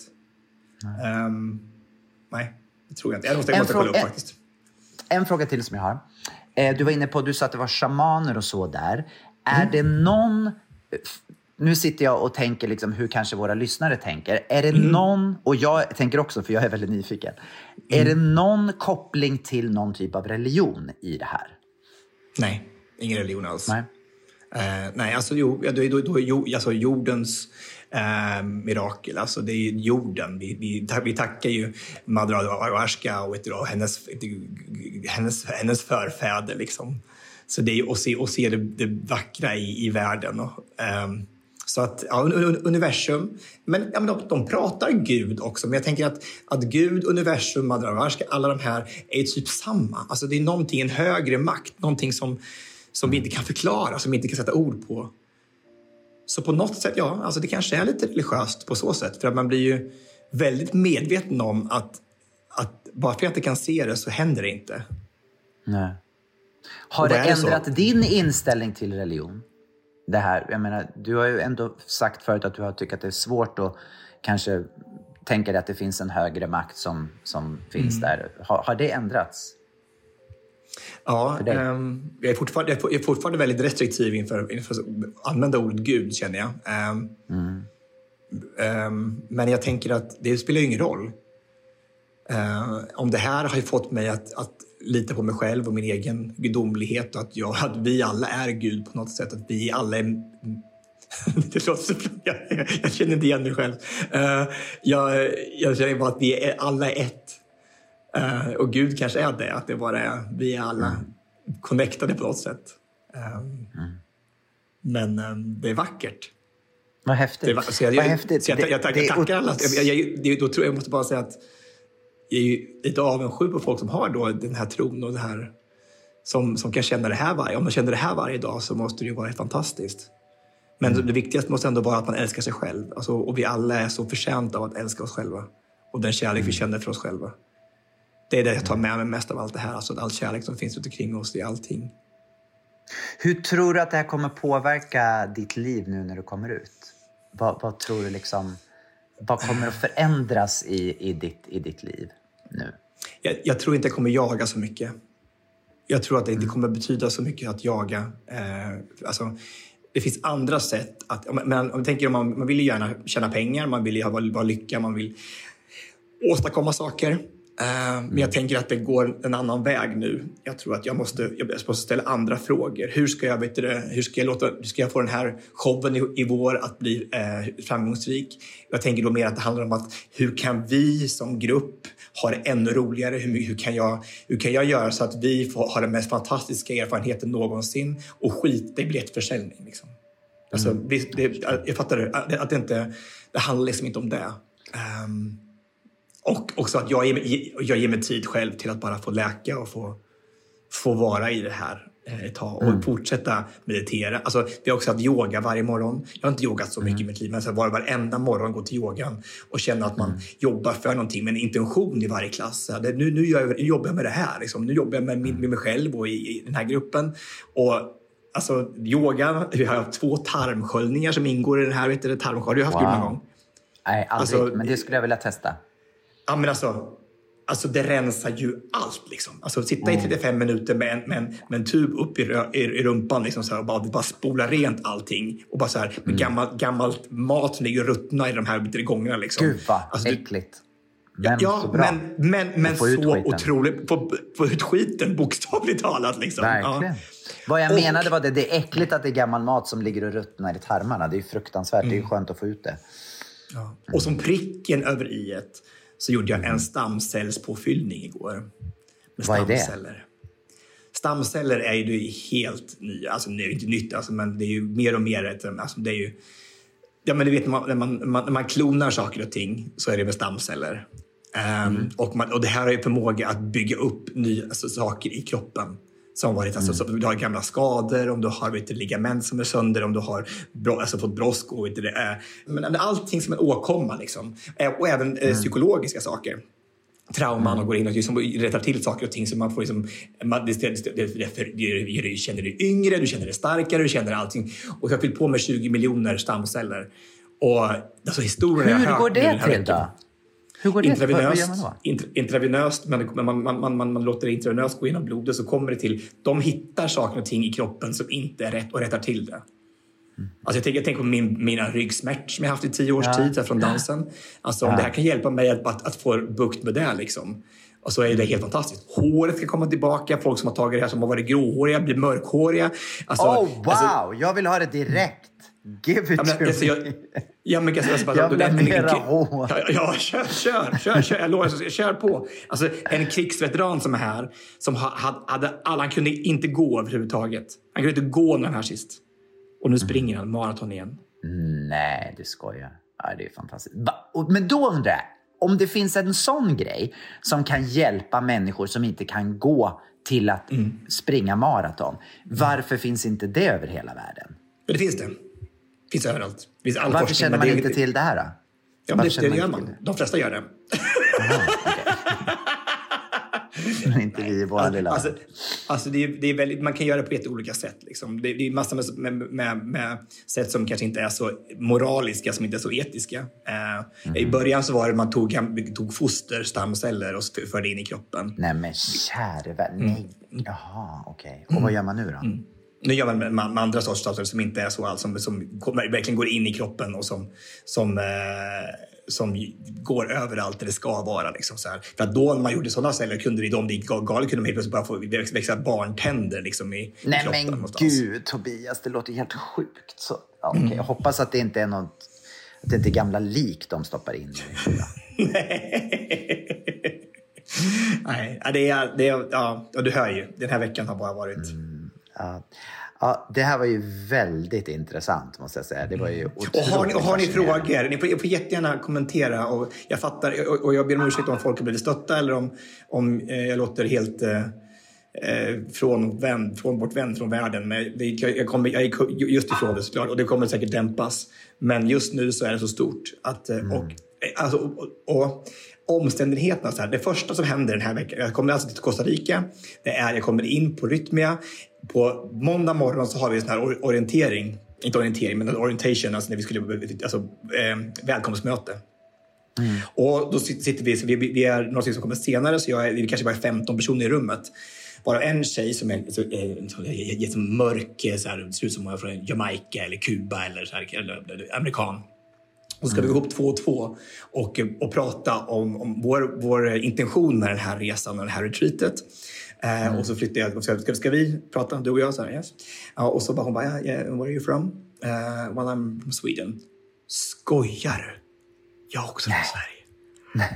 Nej. Um, nej. Jag tror jag inte. Jag måste, jag måste kolla upp en, faktiskt. En fråga till som jag har. Eh, du var inne på, du sa att det var shamaner och så där. Är det någon... Nu sitter jag och tänker liksom hur kanske våra lyssnare tänker. Är det mm. någon, och jag tänker också för jag är väldigt nyfiken. Mm. Är det någon koppling till någon typ av religion i det här? Nej, ingen religion alls. Nej, uh, nej alltså, jo, då, då, då, jo, alltså jordens uh, mirakel. Alltså det är jorden. Vi, vi, vi tackar ju Madre Ayahuasca och, och hennes, hennes, hennes förfäder liksom. Så det är att se, att se det, det vackra i, i världen. Och, um, så att, ja, universum. Men, ja, men de, de pratar Gud också. Men jag tänker att, att Gud, universum, Madre Ayahuasca, alla de här är typ samma. Alltså det är någonting, en högre makt. Någonting som, som vi inte kan förklara, som vi inte kan sätta ord på. Så på något sätt, ja, alltså det kanske är lite religiöst på så sätt. För att man blir ju väldigt medveten om att, att bara för att jag inte kan se det så händer det inte. Nej. Har det ändrat så? Din inställning till religion? Det här, jag menar, du har ju ändå sagt förut att du har tyckt att det är svårt att kanske tänka dig att det finns en högre makt som, som finns mm. där. Har, har det ändrats? Ja, um, jag, är fortfarande, jag är fortfarande väldigt restriktiv inför, inför att använda ordet Gud, känner jag. Um, mm. um, men jag tänker att det spelar ju ingen roll. Uh, om det här har ju fått mig att, att lita på mig själv och min egen gudomlighet och att, jag, att vi alla är Gud på något sätt. Att vi alla är... det låter så jag, jag känner inte igen mig själv. Uh, jag, jag känner bara att vi är, alla är ett. Uh, och Gud kanske är det. Att det bara är, vi är alla mm. connectade på något sätt. Um, mm. Men um, det är vackert. Vad häftigt. Det är, så jag, Vad häftigt. Så jag, jag, jag, jag, jag tackar alla. Jag, jag, jag, då tror jag, jag måste bara säga att jag är ju lite avundsjuk på folk som har då den här tron och det här som, som kan känna det här varje. Om man känner det här varje dag så måste det ju vara helt fantastiskt. Men mm. det viktigaste måste ändå vara att man älskar sig själv. Alltså, och vi alla är så förtjänta av att älska oss själva. Och den kärlek mm. vi känner för oss själva. Det är det jag tar med mig mest av allt det här. Alltså all kärlek som finns ute kring oss i allting. Hur tror du att det här kommer påverka ditt liv nu när du kommer ut? Vad, vad tror du liksom... Vad kommer att förändras i, i, ditt, i ditt liv nu? Jag, jag tror inte jag kommer jaga så mycket. Jag tror att det inte kommer betyda så mycket att jaga. Eh, alltså, det finns andra sätt. Att, men, om, tänker, man, man vill ju gärna tjäna pengar. Man vill ju ha vara lycka. Man vill åstadkomma saker. Uh, men jag tänker att det går en annan väg nu. Jag tror att jag måste, jag måste ställa andra frågor. Hur ska jag, vet du, hur ska jag, låta, hur ska jag få den här showen i, i vår att bli uh, framgångsrik? Jag tänker då mer att det handlar om att hur kan vi som grupp ha det ännu roligare? Hur, hur, kan, jag, hur kan jag göra så att vi får ha den mest fantastiska erfarenheten någonsin och skita i biljettförsäljning? Liksom. Mm. Alltså, det, det, jag fattar det, att, att det inte, det handlar liksom inte om det. Um, Och också att jag ger, mig, jag ger mig tid själv till att bara få läka och få, få vara i det här ett tag. Och mm. fortsätta meditera. Alltså, vi har också haft yoga varje morgon. Jag har inte yogat så mycket mm. i mitt liv. Men så var varenda morgon gå till yogan och känna att man mm. jobbar för någonting med en intention i varje klass. Det, nu, nu, gör jag, nu jobbar jag med det här. Liksom. Nu jobbar jag med, med, med mig själv och i, i den här gruppen. Och alltså, yoga, vi har haft två tarmsköljningar som ingår i den här. Vet du, tarmsköljning. Har du haft wow. det någon gång? Nej, aldrig. Alltså, men det skulle jag vilja testa. Ja, men alltså, alltså det rensar ju allt liksom. Alltså sitta i trettiofem minuter med en, med en, med en tub upp i, i, i rumpan liksom så här, och bara, bara spola rent allting. Och bara så här, med mm. gammal, gammalt mat som ligger ruttna i de här bittre gångerna liksom. Gud vad alltså, äckligt. Men ja, så bra. men, men, men så otroligt. Få, få ut skiten, bokstavligt talat liksom. Verkligen. Ja. Vad jag och, menade var det, det är äckligt att det är gammal mat som ligger och ruttnar i tarmarna. Det är ju fruktansvärt, mm. det är ju skönt att få ut det. Ja. Mm. Och som pricken över i ett så gjorde jag en stamcellspåfyllning igår. Med vad är stamceller. det? Stamceller är ju helt nya. Alltså det är inte nytt, alltså, men det är ju mer och mer. Alltså, det är ju, ja, men du vet, när man, när, man, när man klonar saker och ting så är det med stamceller. Um, mm. och, man, och det här har ju förmåga att bygga upp nya alltså, saker i kroppen. Som varit, alltså, mm. om du har gamla skador, om du har vet, ligament som är sönder, om du har alltså, fått brosk och vet, det är, men allting som en åkomma liksom. Och även mm. eh, psykologiska saker. Trauman mm. och går in och liksom, rättar till saker och ting så man får liksom, man, det, det, det, det, det, du känner dig yngre, du känner dig starkare, du känner allting. Och jag har fyllt på med tjugo miljoner stamceller. Och alltså historien hur går det till då? Hur går det? Intravenöst, vad, vad gör man då? Intravenöst, men man, man, man, man, man låter det intravenöst gå genom blodet, så kommer det till... De hittar saker och ting i kroppen som inte är rätt och rättar till det. Mm. Alltså jag tänker, jag tänker på min, mina ryggsmärt som jag haft i tio års ja. tid från dansen. Alltså om ja. det här kan hjälpa mig att, att, att få bukt med det liksom. Och så är det helt fantastiskt. Håret ska komma tillbaka. Folk som har tagit det här som har varit gråhåriga blir mörkhåriga. Alltså, oh wow, alltså, jag vill ha det direkt. Give it ja, men, to alltså, me. Jag, ja, men, alltså, alltså, jag vill ha mera hår. Ja, ja kör, kör, kör, kör, jag lovar, kör på. Alltså, en krigsveteran som är här, som hade, hade alla, han kunde inte gå överhuvudtaget. Han kunde inte gå när han här sist. Och nu springer han maraton igen. Nej, det skojar. Ja, det är fantastiskt. Men då undrar jag, om det finns en sån grej som kan hjälpa människor som inte kan gå till att mm. springa maraton. Varför mm. finns inte det över hela världen? Men det finns det. Det finns överallt. Det finns all Varför forskning, känner man det, inte till det här då? Ja, men det, det gör man. De flesta gör det. Aha, okay. Inte vi i våra alltså, lilla alltså, alltså det är, det är väldigt, man kan göra det på jätteolika sätt. Liksom. Det, det är massor med, med, med, med sätt som kanske inte är så moraliska, som inte är så etiska. Uh, mm. I början så var det man tog, tog fosterstamceller och förde in i kroppen. Nej men käre vän, nej. Jaha, okej. Okay. Och mm. vad gör man nu då? Mm. Nu gör man med, med andra sorts stamceller som inte är så alls, som, som verkligen går in i kroppen och som, som, eh, som går överallt där det ska vara. Liksom, så här. För att då när man gjorde sådana celler kunde de, om det gick galet, kunde de helt plötsligt bara få växa barntänder liksom, i, Nej, i kroppen. Nej men någonstans. gud Tobias, det låter helt sjukt. Så, ja, okay. mm. Jag hoppas att det inte är något, att det inte är gamla lik de stoppar in. Nej, det är, det är, ja, du hör ju, den här veckan har bara varit... Mm. Ja. Ja, det här var ju väldigt intressant måste jag säga. Det var ju och har ni, och har ni frågor, ni får, får jättegärna kommentera. Och jag fattar, och, och jag ber om ursäkt om folk har blivit stötta eller om, om eh, jag låter helt eh, från, vänd, från bort vänd från världen. Men det, jag, jag, kommer, jag är just ifrån det såklart, och det kommer säkert dämpas. Men just nu så är det så stort. Att, mm. och, alltså, och, och omständigheterna så här. Det första som händer den här veckan, jag kommer alltså till Costa Rica, det är jag kommer in på Rytmia. På måndag morgon så har vi en sån här orientering, inte orientering men orientation, alltså när vi skulle, alltså eh, välkomstmöte. Mm. Och då sitter vi, så vi, vi är några som kommer senare, så jag är, vi är kanske bara femton personer i rummet. Bara en tjej som är, så, är, är, är mörk, så här, ser ut som hon är från Jamaica eller Kuba eller, så här, eller, eller amerikan. Och så ska vi gå ihop två och två och, och prata om, om vår, vår intention med den här resan och det här retreatet. Mm. Uh, och så flyttade jag, ska, ska vi prata, du och jag? Så här, yes. uh, och så bara hon bara, yeah, yeah, where are you from? Uh, well, I'm from Sweden. Skojar. Jag är också från Sverige.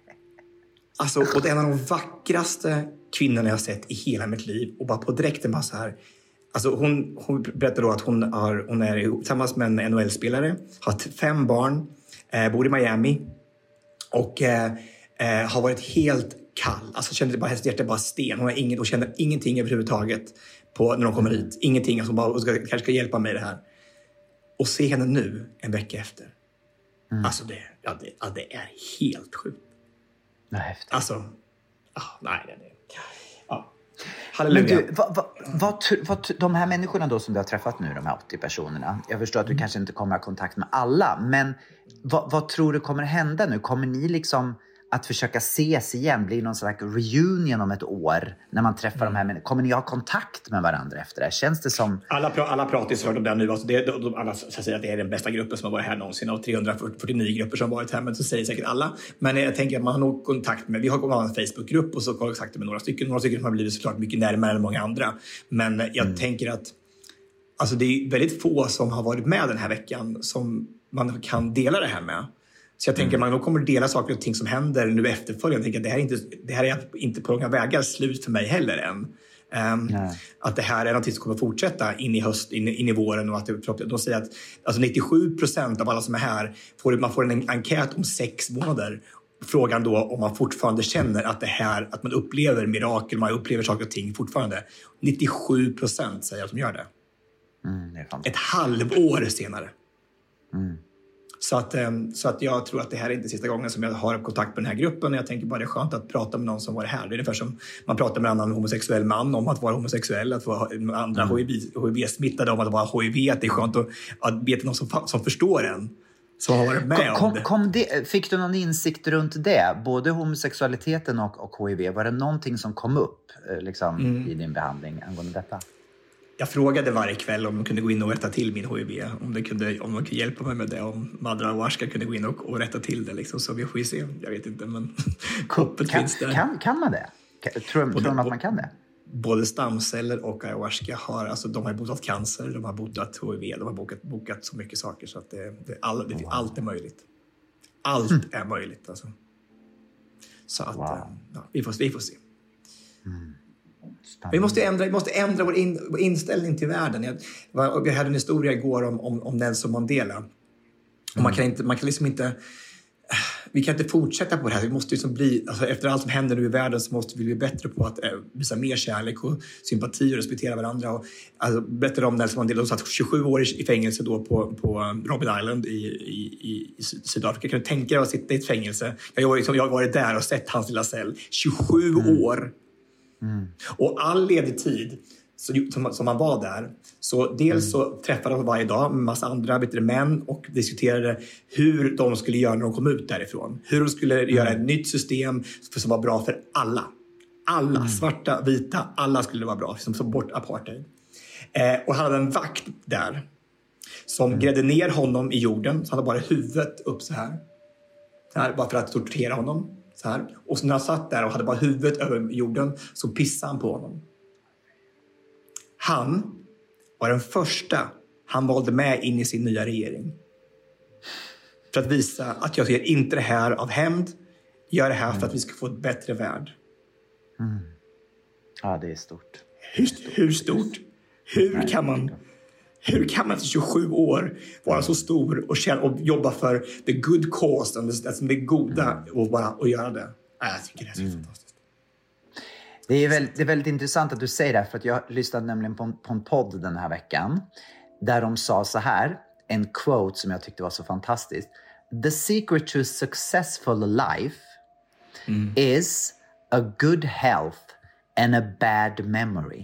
Alltså, och det är en av de vackraste kvinnorna jag har sett i hela mitt liv. Och bara på direkten bara så här. Alltså hon, hon berättade då att hon, har, hon är tillsammans med en N H L-spelare. Har fem barn. Eh, bor i Miami. Och eh, eh, har varit helt kall. Alltså kände bara, hennes hjärta bara sten. Hon har ingen, och känner ingenting överhuvudtaget på, när de kommer hit. Ingenting. Alltså hon bara, hon ska, kanske ska hjälpa mig i det här. Och se henne nu en vecka efter. Mm. Alltså det, ja, det, ja, det är helt sjukt. Nej, alltså, ah, nej, det är... Ja. Halleluja. Men du, vad, vad, vad, vad, de här människorna då som du har träffat nu, de här åttio personerna. Jag förstår att du mm. kanske inte kommer att ha kontakt med alla. Men vad, vad tror du kommer hända nu? Kommer ni liksom att försöka ses igen? Blir det någon slags reunion om ett år när man träffar mm. de här människorna? Kommer ni ha kontakt med varandra efter det? Känns det som... Alla, alla pratar ju såklart om det nu. Alltså det, de, alla säger att det är den bästa gruppen som har varit här någonsin. Av trehundrafyrtionio grupper som har varit här. Men så säger säkert alla. Men jag tänker att man har nog kontakt med... Vi har en Facebookgrupp och så har kontakt med några stycken. Några stycken som har blivit såklart mycket närmare än många andra. Men jag mm. tänker att... Alltså det är väldigt få som har varit med den här veckan som man kan dela det här med. Så jag tänker mm. att man kommer dela saker och ting som händer nu efterföljande. Jag tänker att det här är inte, det här är inte på långa vägar slut för mig heller än. Um, att det här är något som kommer fortsätta in i höst, in, in i våren. Och att det, de säger att alltså nittiosju procent av alla som är här, får, man får en enkät om sex månader. Frågan då om man fortfarande känner att det här, att man upplever mirakel, man upplever saker och ting fortfarande. nittiosju procent säger att de gör det. Mm, det är ett halvår senare. Mm. Så att, så att jag tror att det här är inte sista gången som jag har kontakt med den här gruppen. Jag tänker bara det är skönt att prata med någon som var här. Det är ungefär som man pratar med en annan homosexuell man om att vara homosexuell. Att vara andra mm. H I V-smittade om att vara H I V. Att det är skönt att, att veta någon som, som förstår en. som har varit med kom, om det. Kom det. Fick du någon insikt runt det? Både homosexualiteten och, och H I V. Var det någonting som kom upp liksom, mm. i din behandling angående detta? Jag frågade varje kväll om de kunde gå in och rätta till min H I V. Om, det kunde, om de kunde hjälpa mig med det. Om Madra Ayahuasca kunde gå in och, och rätta till det. Liksom. Så vi får ju se. Jag vet inte, men hoppet kan, finns där. Kan, kan man det? Kan, tror du att man kan det? Både stamceller och ayahuasca har, alltså, de har botat cancer, de har botat H I V, de har bokat, bokat så mycket saker så att det, det, all, det, wow. allt är möjligt. Allt mm. är möjligt alltså. Så att, wow. ja, vi, får, vi får se. Mm. Vi måste ändra, vi måste ändra vår, in, vår inställning till världen. Jag, jag hade en historia igår om, om, om Nelson Mandela. Mm. Och man kan inte, man kan liksom inte... Vi kan inte fortsätta på det här. Vi måste liksom bli, alltså efter allt som händer nu i världen så måste vi bli bättre på att eh, visa mer kärlek och sympati och respektera varandra. Och, alltså, berättade om Nelson Mandela, de satt tjugosju år i fängelse då på, på Robben Island i, i, i Sydafrika. Kan du tänka dig att sitta i ett fängelse? Jag har liksom, varit där och sett hans lilla cell. tjugosju mm. år. Mm. Och all ledig tid som, som man var där. Så dels så träffade de varje dag med massa andra vet du, män och diskuterade hur de skulle göra när de kom ut därifrån. Hur de skulle mm. göra ett nytt system som var bra för alla. Alla, mm. svarta, vita, alla skulle vara bra. Som, som bort apartheid. Eh, och han hade en vakt där som mm. grädde ner honom i jorden. Så han hade bara huvudet upp så här. Så här bara för att tortera honom. Så här. Och så när han satt där och hade bara huvudet över jorden så pissade han på honom. Han var den första han valde med in i sin nya regering. För att visa att jag ser inte det här av hämnd. Gör det här för att vi ska få ett bättre värld. Mm. Ja, det är stort. Hur, hur stort? Hur Nej, kan man... Hur kan man efter tjugosju år vara så stor och, känna, och jobba för the good cause, alltså det goda mm. och bara och göra det? Jag tycker det är så mm. fantastiskt. Det är, väldigt, det är väldigt intressant att du säger det, för att jag lyssnade nämligen på en, på en podd den här veckan där de sa så här, en quote som jag tyckte var så fantastisk. The secret to a successful life mm. is a good health and a bad memory.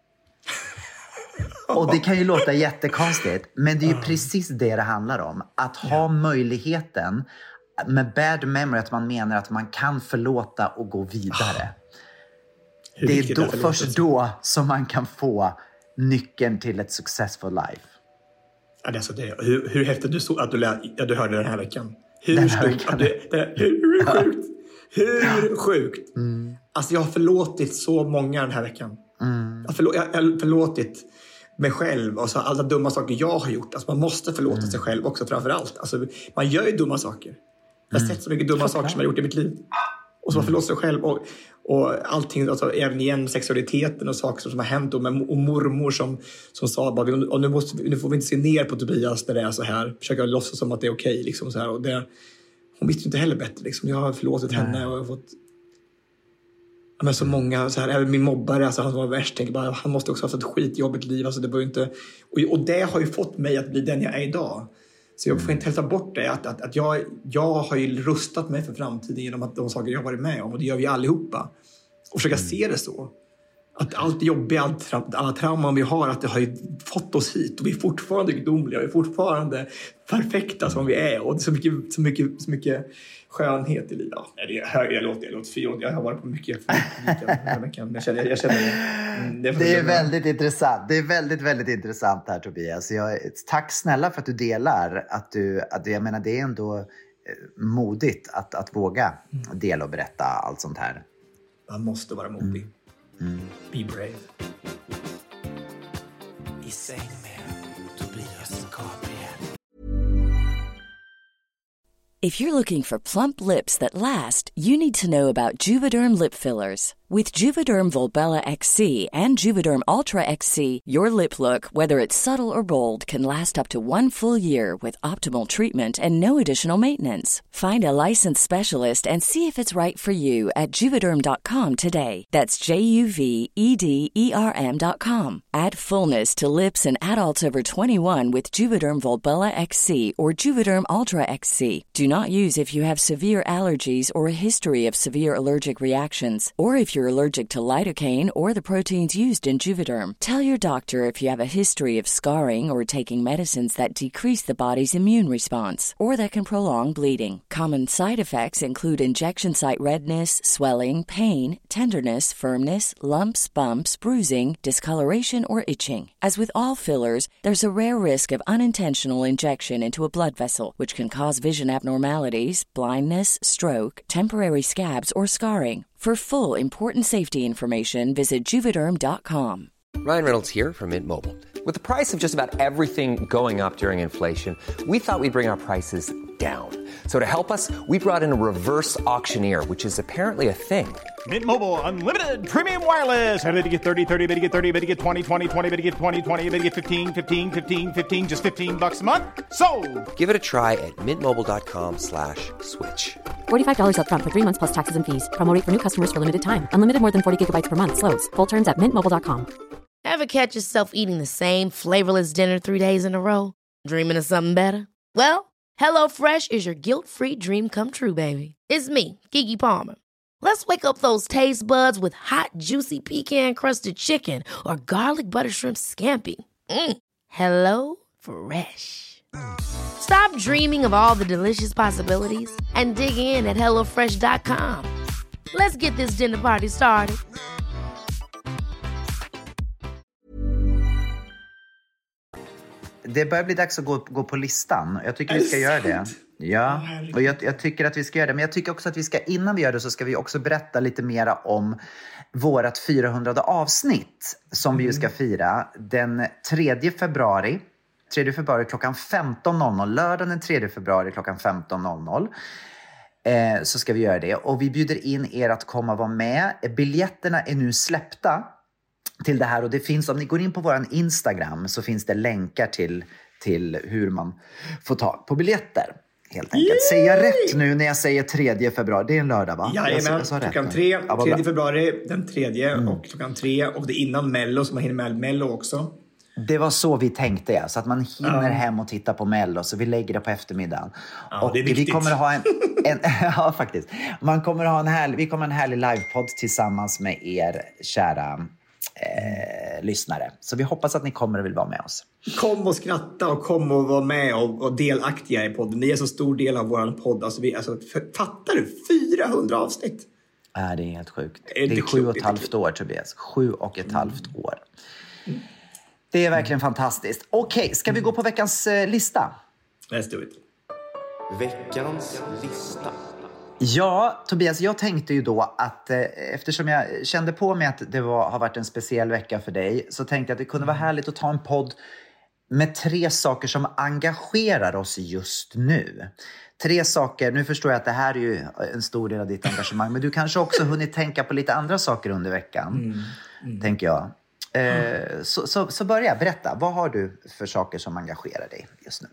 Och det kan ju låta jättekonstigt, men det är ju precis det det handlar om. Att ha yeah. möjligheten med bad memory, att man menar att man kan förlåta och gå vidare. Oh. Det är då, först då som man kan få nyckeln till ett successful life. Ja, det är så det. Hur, hur häftigt du, så, att du, lä, ja, du hörde den här veckan. Hur stort, att du, det, hur sjukt. Hur sjukt. Mm. Alltså jag har förlåtit så många den här veckan. Mm. Jag, har förlåt, jag har förlåtit mig själv och så alla dumma saker jag har gjort. Alltså man måste förlåta mm. sig själv också framför allt. Alltså man gör ju dumma saker. Jag har mm. sett så mycket dumma saker som jag har gjort i mitt liv. Och så man förlåter sig själv och, och allting, alltså, även igen sexualiteten och saker som har hänt och, med, och mormor som, som sa bara, och nu, måste, nu får vi inte se ner på Tobias när det är så här. Försöka låtsas som att det är okej okay, liksom så här. Och det, hon visste inte heller bättre liksom. Jag har förlåtit Nej. henne och jag har fått men så många så här, även min mobbare, alltså han var värst, tänker bara, han måste också ha haft ett skitjobbigt liv, alltså det var ju inte, och, och det har ju fått mig att bli den jag är idag. Så jag får inte hälsa bort det, att, att, att jag, jag har ju rustat mig för framtiden genom att de saker jag har varit med om, och det gör vi allihopa. Och försöka mm. se det så. Att allt det jobbiga, allt, alla trauman vi har, att det har ju fått oss hit. Och vi är fortfarande gudomliga, vi är fortfarande perfekta som vi är. Och det är så mycket, så mycket, så mycket skönhet i livet. Ja, jag, jag låter, jag låter fyr, jag har varit på mycket men jag känner, jag känner det. Det, det är väldigt intressant. Det är väldigt, väldigt intressant här, Tobias. Jag, tack snälla för att du delar. Att du, att, jag menar, det är ändå modigt att, att våga dela och berätta allt sånt här. Man måste vara modig. Mm. Mm. Be brave. I säng med Tobias Gabriel. If you're looking for plump lips that last, you need to know about Juvederm lip fillers. With Juvederm Volbella X C and Juvederm Ultra X C, your lip look, whether it's subtle or bold, can last up to one full year with optimal treatment and no additional maintenance. Find a licensed specialist and see if it's right for you at Juvederm dot com today. That's J U V E D E R M dot com. Add fullness to lips in adults over twenty-one with Juvederm Volbella X C or Juvederm Ultra X C. Do not use if you have severe allergies or a history of severe allergic reactions, or if you're you're allergic to lidocaine or the proteins used in Juvederm. Tell your doctor if you have a history of scarring or taking medicines that decrease the body's immune response or that can prolong bleeding. Common side effects include injection site redness, swelling, pain, tenderness, firmness, lumps, bumps, bruising, discoloration, or itching. As with all fillers, there's a rare risk of unintentional injection into a blood vessel, which can cause vision abnormalities, blindness, stroke, temporary scabs, or scarring. For full, important safety information, visit Juvederm dot com. Ryan Reynolds here from Mint Mobile. With the price of just about everything going up during inflation, we thought we'd bring our prices down. So to help us, we brought in a reverse auctioneer, which is apparently a thing. Mint Mobile Unlimited Premium Wireless. How to get thirty, thirty, how to get thirty, how to get twenty, twenty, twenty, how to get twenty, twenty, how to get fifteen, fifteen, fifteen, fifteen, just fifteen bucks a month? Sold! Give it a try at mintmobile.com slash switch. forty-five dollars up front for three months plus taxes and fees. Promo rate for new customers for limited time. Unlimited more than forty gigabytes per month. Slows full terms at mint mobile dot com. Ever catch yourself eating the same flavorless dinner three days in a row? Dreaming of something better? Well, HelloFresh is your guilt-free dream come true, baby. It's me, Keke Palmer. Let's wake up those taste buds with hot, juicy pecan-crusted chicken or garlic butter shrimp scampi. Mm. Hello Fresh. Stop dreaming of all the delicious possibilities and dig in at hello fresh dot com. Let's get this dinner party started. Det börjar bli dags att gå, gå på listan. Jag tycker vi ska göra det. Ja, och jag, jag tycker att vi ska göra det. Men jag tycker också att vi ska, innan vi gör det så ska vi också berätta lite mera om vårat fyrahundrade avsnitt som vi ju ska fira den tredje februari. tredje februari klockan femton noll noll. Lördagen den tredje februari klockan femton noll noll. Eh, så ska vi göra det. Och vi bjuder in er att komma och vara med. Biljetterna är nu släppta till det här, och det finns, om ni går in på våran Instagram så finns det länkar till, till hur man får tag på biljetter. Helt enkelt. Yay! Säger jag rätt nu när jag säger tredje februari? Det är en lördag, va? Jajamän, klockan tre, tredje februari, den tredje mm. och klockan tre. Och det är innan Mello, så man hinner med Mello också. Det var så vi tänkte, ja. Så att man hinner mm. hem och titta på Mello. Så vi lägger det på eftermiddagen. Ja, och det är viktigt. Vi kommer ha en, en ja, faktiskt. Man kommer ha en härlig, vi kommer ha en härlig livepodd tillsammans med er kära Eh, lyssnare. Så vi hoppas att ni kommer och vill vara med oss. Kom och skratta och kom och vara med och, och delaktiga i podden. Ni är så stor del av vår podd. Alltså vi, alltså, fattar du? fyrahundra avsnitt. Äh, det är helt sjukt. Det är, det är sju och ett halvt år, Tobias. Sju och ett mm. halvt år. Mm. Det är verkligen mm. fantastiskt. Okej, okay, ska vi gå på veckans eh, lista? Let's do it. Veckans lista. Ja, Tobias, jag tänkte ju då att eh, eftersom jag kände på mig att det var, har varit en speciell vecka för dig, så tänkte jag att det kunde vara härligt att ta en podd med tre saker som engagerar oss just nu. Tre saker, nu förstår jag att det här är ju en stor del av ditt engagemang, men du kanske också hunnit tänka på lite andra saker under veckan, mm. Mm. tänker jag. Eh, så, så, så börja, berätta, vad har du för saker som engagerar dig just nu?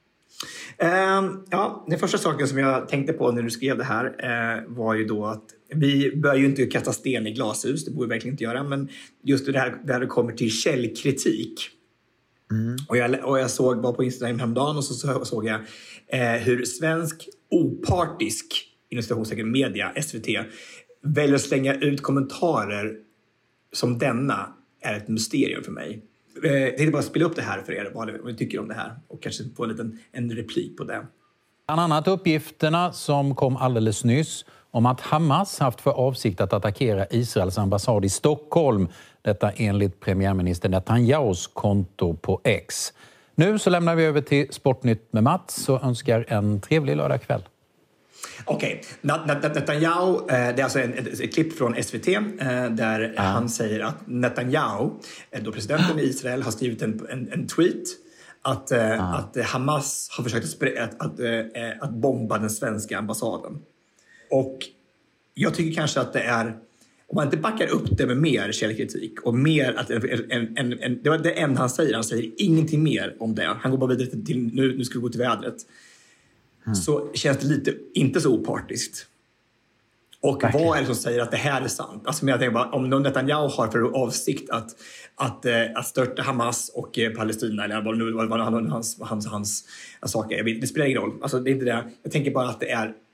Uh, ja, den första saken som jag tänkte på när du skrev det här uh, var ju då att vi bör ju inte kasta sten i glashus, det borde vi verkligen inte göra, men just det här där det kommer till källkritik. Mm. Och, jag, och jag såg, var på Instagram häromdagen och så, så såg jag uh, hur svensk opartisk inom citationstecken media, S V T, väljer att slänga ut kommentarer som denna är ett mysterium för mig. Jag tänkte bara spela upp det här för er, vad ni tycker om det här. Och kanske få en liten en replik på det. Bland annat uppgifterna som kom alldeles nyss om att Hamas haft för avsikt att attackera Israels ambassad i Stockholm. Detta enligt premiärminister Netanyahus konto på X. Nu så lämnar vi över till Sportnytt med Mats och önskar en trevlig lördagkväll. Okej, okay. Netanyahu, det är alltså ett, ett, ett klipp från S V T där ah. han säger att Netanyahu, då presidenten i Israel, har skrivit en, en, en tweet att, ah. att Hamas har försökt att, att, att, att bomba den svenska ambassaden. Och jag tycker kanske att det är, om man inte backar upp det med mer källkritik och mer att en, en, en, en, det var det enda han säger, han säger ingenting mer om det. Han går bara vidare till, nu, nu ska vi gå till vädret. Mm. Så känns det lite inte så opartiskt. Och verkligen. Vad är det som säger att det här är sant? Alltså, men jag tänker bara, om Netanyahu har för avsikt att, att, att störta Hamas och Palestina, eller vad nu var hans, hans, hans, hans saker, det spelar ingen roll. Alltså, det är inte det. Jag tänker bara att det är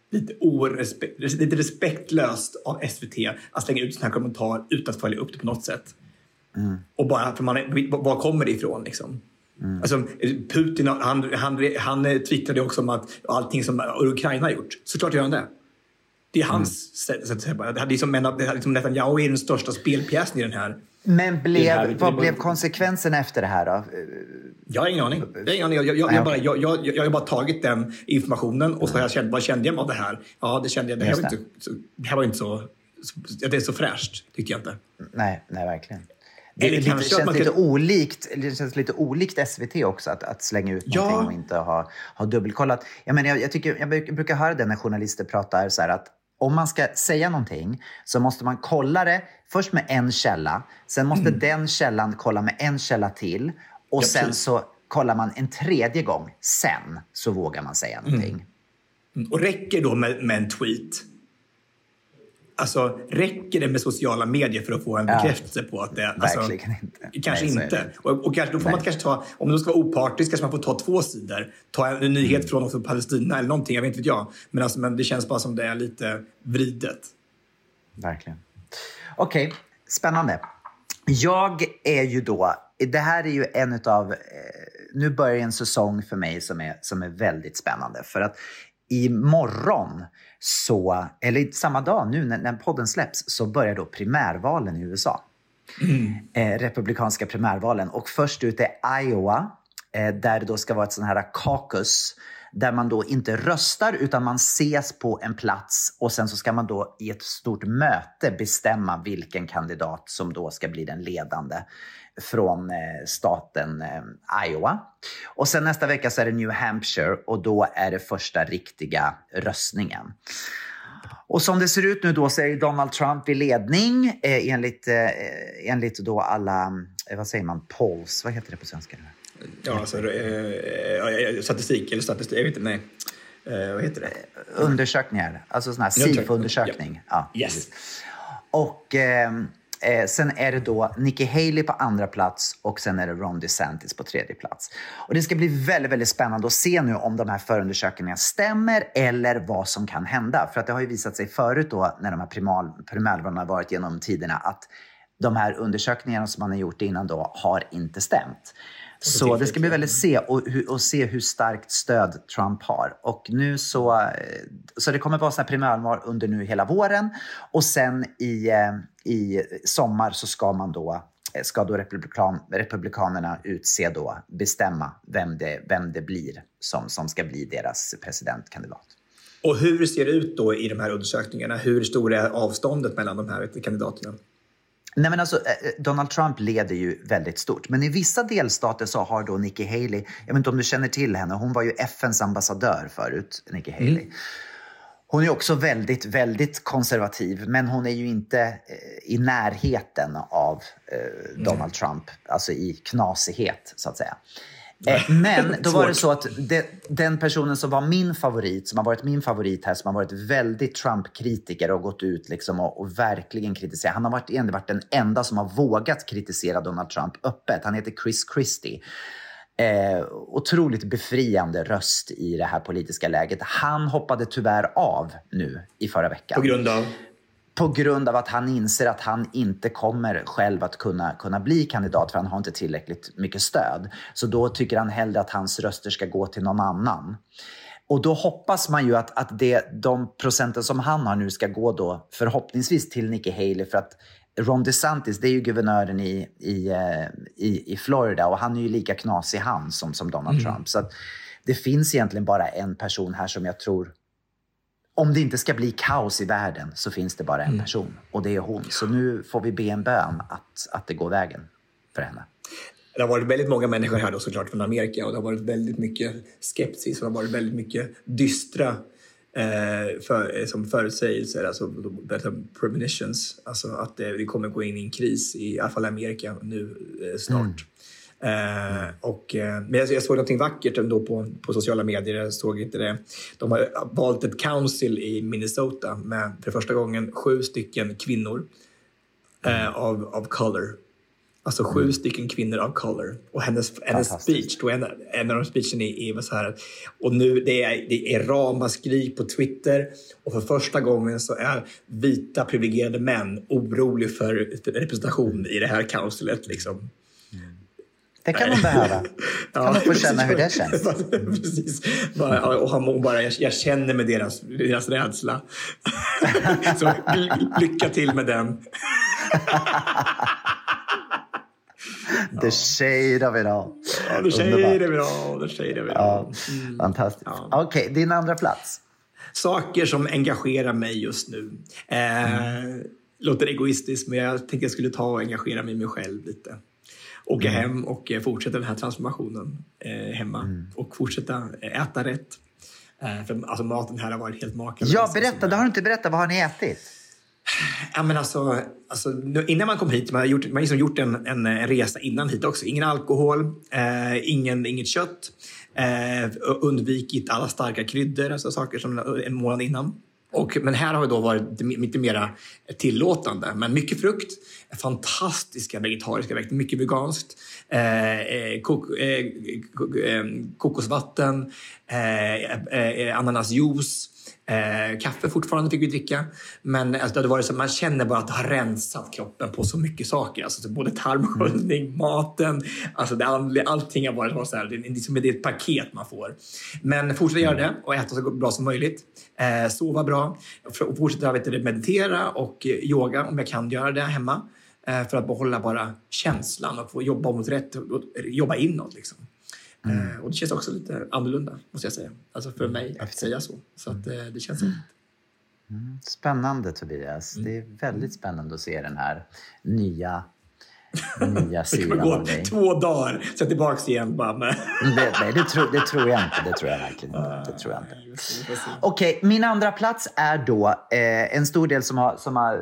lite, orespekt, lite respektlöst av S V T att slänga ut sån här kommentar utan att följa upp det på något sätt. Mm. Och bara, för man, var kommer det ifrån liksom? Mm. Alltså, Putin, han, han, han twittrade också om att allting som Ukraina har gjort. Såklart gör han det. Det är hans mm. sätt att säga. Det är som, det liksom Netanyahu är den största spelpjäsen i den här. Men blev, här, vad blev konsekvensen efter det här då? Jag har ingen aning. Jag har, ingen aning. Jag, jag, jag, jag, bara, jag, jag, jag har bara tagit den informationen och så har jag känt, vad kände jag av det här? Ja, det kände jag. Det här, var inte, så, det här var inte så, så... Det är så fräscht, tycker jag inte. Nej, nej verkligen. Det, det, det känns lite kan... olikt, det känns lite olikt S V T också att, att slänga ut ja. någonting och inte ha, ha dubbelkollat. Jag, menar, jag, jag, tycker, jag brukar höra det när journalister pratar så här att om man ska säga någonting så måste man kolla det först med en källa. Sen måste mm. den källan kolla med en källa till. Och ja, sen så kollar man en tredje gång. Sen så vågar man säga någonting. Mm. Och räcker då med, med en tweet? Alltså, räcker det med sociala medier för att få en bekräftelse ja, på att det... Alltså, verkligen inte. Kanske Nej, inte. Och, och kanske, då får Nej. man kanske ta... Om det ska vara opartiskt kanske man får ta två sidor. Ta en, en nyhet mm. från också Palestina eller någonting, jag vet inte jag. Men, alltså, men det känns bara som det är lite vridet. Verkligen. Okej, okay. Spännande. Jag är ju då... Det här är ju en utav... Eh, nu börjar en säsong för mig som är, som är väldigt spännande. För att imorgon... Så, eller samma dag nu när, när podden släpps så börjar då primärvalen i U S A. Mm. Eh, republikanska primärvalen. Och först ut är Iowa eh, där det då ska vara ett sån här caucus där man då inte röstar utan man ses på en plats och sen så ska man då i ett stort möte bestämma vilken kandidat som då ska bli den ledande från eh, staten eh, Iowa. Och sen nästa vecka så är det New Hampshire och då är det första riktiga röstningen. Och som det ser ut nu då så är Donald Trump i ledning eh, enligt, eh, enligt då alla, eh, vad säger man, polls, vad heter det på svenska? Ja, alltså eh, statistik eller statistik, jag vet inte, nej. Eh, vad heter det? Undersökningar, alltså sån här S I F O-undersökning. Ja. Ja, yes. Och... Eh, Eh, sen är det då Nikki Haley på andra plats och sen är det Ron DeSantis på tredje plats. Och det ska bli väldigt, väldigt spännande att se nu om de här förundersökningarna stämmer eller vad som kan hända. För att det har ju visat sig förut då när de här primal, primärvalen har varit genom tiderna att de här undersökningarna som man har gjort innan då har inte stämt. Så det ska bli väldigt se och, och se hur starkt stöd Trump har. Och nu så, så det kommer vara såna här primärval under nu hela våren. Och sen i, i sommar så ska man då, ska då republikan, republikanerna utse då, bestämma vem det, vem det blir som, som ska bli deras presidentkandidat. Och hur ser det ut då i de här undersökningarna? Hur stor är avståndet mellan de här kandidaterna? Nej men alltså, Donald Trump leder ju väldigt stort. Men i vissa delstater så har då Nikki Haley, jag vet inte om du känner till henne, hon var ju F N:s ambassadör förut, Nikki Haley. Mm. Hon är också väldigt, väldigt konservativ, men hon är ju inte eh, i närheten av eh, Donald mm. Trump, alltså i knasighet så att säga. Eh, men då var det så att det, den personen som var min favorit, som har varit min favorit här, som har varit väldigt Trump-kritiker och gått ut liksom och, och verkligen kritiserat. Han har varit, ändå varit den enda som har vågat kritisera Donald Trump öppet. Han heter Chris Christie. Eh, otroligt befriande röst i det här politiska läget. Han hoppade tyvärr av nu i förra veckan. På grund av? På grund av att han inser att han inte kommer själv att kunna, kunna bli kandidat för han har inte tillräckligt mycket stöd. Så då tycker han hellre att hans röster ska gå till någon annan. Och då hoppas man ju att, att det, de procenten som han har nu ska gå då förhoppningsvis till Nikki Haley för att Ron DeSantis, det är ju guvernören i, i, i, i Florida och han är ju lika knasig han som, som Donald mm. Trump. Så att det finns egentligen bara en person här som jag tror, om det inte ska bli kaos i världen så finns det bara en person och det är hon. Så nu får vi be en bön att, att det går vägen för henne. Det har varit väldigt många människor här då såklart från Amerika och det har varit väldigt mycket skepsis och det har varit väldigt mycket dystra eh, för, som förutsägelser, alltså premonitions, alltså att det, det kommer gå in i en kris i alla fall Amerika nu eh, snart. Mm. Uh, och, uh, men jag, jag såg någonting vackert ändå på, på sociala medier. Jag såg inte det. De har valt ett council i Minnesota med för första gången sju stycken kvinnor uh, av, av color. Alltså sju mm. stycken kvinnor av color. Och hennes, hennes speech, då en, en av de speechen är, är så här. Och nu det är, det är ramaskri på Twitter. Och för första gången så är vita privilegierade män oroliga för representation i det här councilet liksom. Det kan man behöva. Kan ja, man få känna hur det känns. Precis. Bara, och han bara, jag, jag känner med deras, deras rädsla. Så lycka till med den. The shade of it all. Ja, the shade of it all. The shade of it all. Mm. Fantastiskt. Ja. Okej, okay, din andra plats. Saker som engagerar mig just nu. Eh, mm. Låter egoistiskt, men jag tänkte jag skulle ta och engagera mig i mig själv lite. Åka mm. hem och fortsätta den här transformationen eh, hemma. Mm. Och fortsätta äta rätt. Eh, för alltså, maten här har varit helt makalös. Ja, berätta. Det har du inte berättat. Vad har ni ätit? Ja, men alltså, alltså, innan man kom hit, man har gjort, man har liksom gjort en, en, en resa innan hit också. Ingen alkohol, eh, ingen, inget kött. Eh, undvikit alla starka kryddor, alltså saker som en månad innan. Och, men här har vi då varit lite mer tillåtande. Men mycket frukt, fantastiska vegetariska växter, mycket veganskt. Eh, kok, eh, eh, kokosvatten, eh, eh, ananasjuice. Eh, kaffe fortfarande fick vi dricka. Men alltså, det hade varit så, man känner bara att det har rensat kroppen på så mycket saker. Alltså, både tarmsköljning, mm. maten, alltså, det andliga, allting har varit så här, det, det, det är ett paket man får. Men fortsätta göra det och äta så bra som möjligt. Eh, sova bra. Och fortsätta vet du, meditera och yoga om jag kan göra det hemma. Eh, för att behålla bara känslan och få jobba mot rätt och jobba inåt liksom. Mm. Och det känns också lite annorlunda, måste jag säga. Alltså för mig att säga så. Så att mm. det känns mm. mm. Spännande, Tobias. Mm. Det är väldigt spännande att se den här nya, nya sidan av dig. Två dagar, så tillbaka igen bara med. det, nej, det, tror, det tror jag inte. Det tror jag verkligen inte. Det tror jag inte. Okej, okay, min andra plats är då eh, en stor del som har... Som har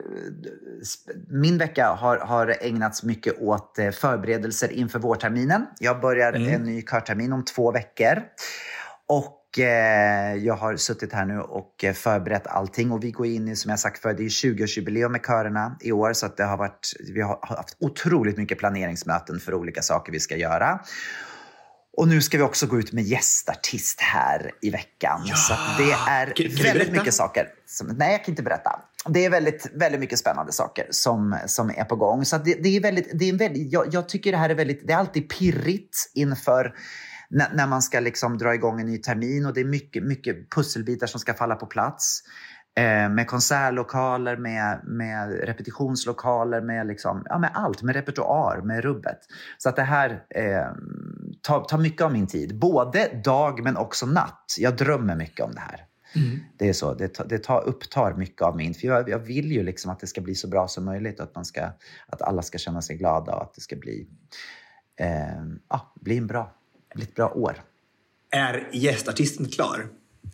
min vecka har, har ägnats mycket åt förberedelser inför vårterminen. Jag börjar mm. en ny körtermin om två veckor. Och eh, jag har suttit här nu och förberett allting. Och vi går in i, som jag sagt för, det är tjugo-årsjubileum med körerna i år. Så att det har varit, vi har haft otroligt mycket planeringsmöten för olika saker vi ska göra. Och nu ska vi också gå ut med gästartist här i veckan. Ja. Så att det är kan, väldigt kan mycket saker. Som, nej, jag kan inte berätta. Det är väldigt, väldigt mycket spännande saker som, som är på gång. Så att det, det är väldigt, det är väldigt, jag, jag tycker det här är väldigt, det är alltid pirrigt inför när, när man ska liksom dra igång en ny termin. Och det är mycket, mycket pusselbitar som ska falla på plats. Eh, med konsertlokaler, med, med repetitionslokaler, med, liksom, ja, med allt, med repertoar, med rubbet. Så att det här eh, tar, tar mycket av min tid. Både dag men också natt. Jag drömmer mycket om det här. Mm. Det är så, det, tar, det tar, upptar mycket av min. För jag, jag vill ju liksom att det ska bli så bra som möjligt. Att, man ska, att alla ska känna sig glada och att det ska bli, eh, ja, bli en bra, bli ett bra år. Är gästartisten klar?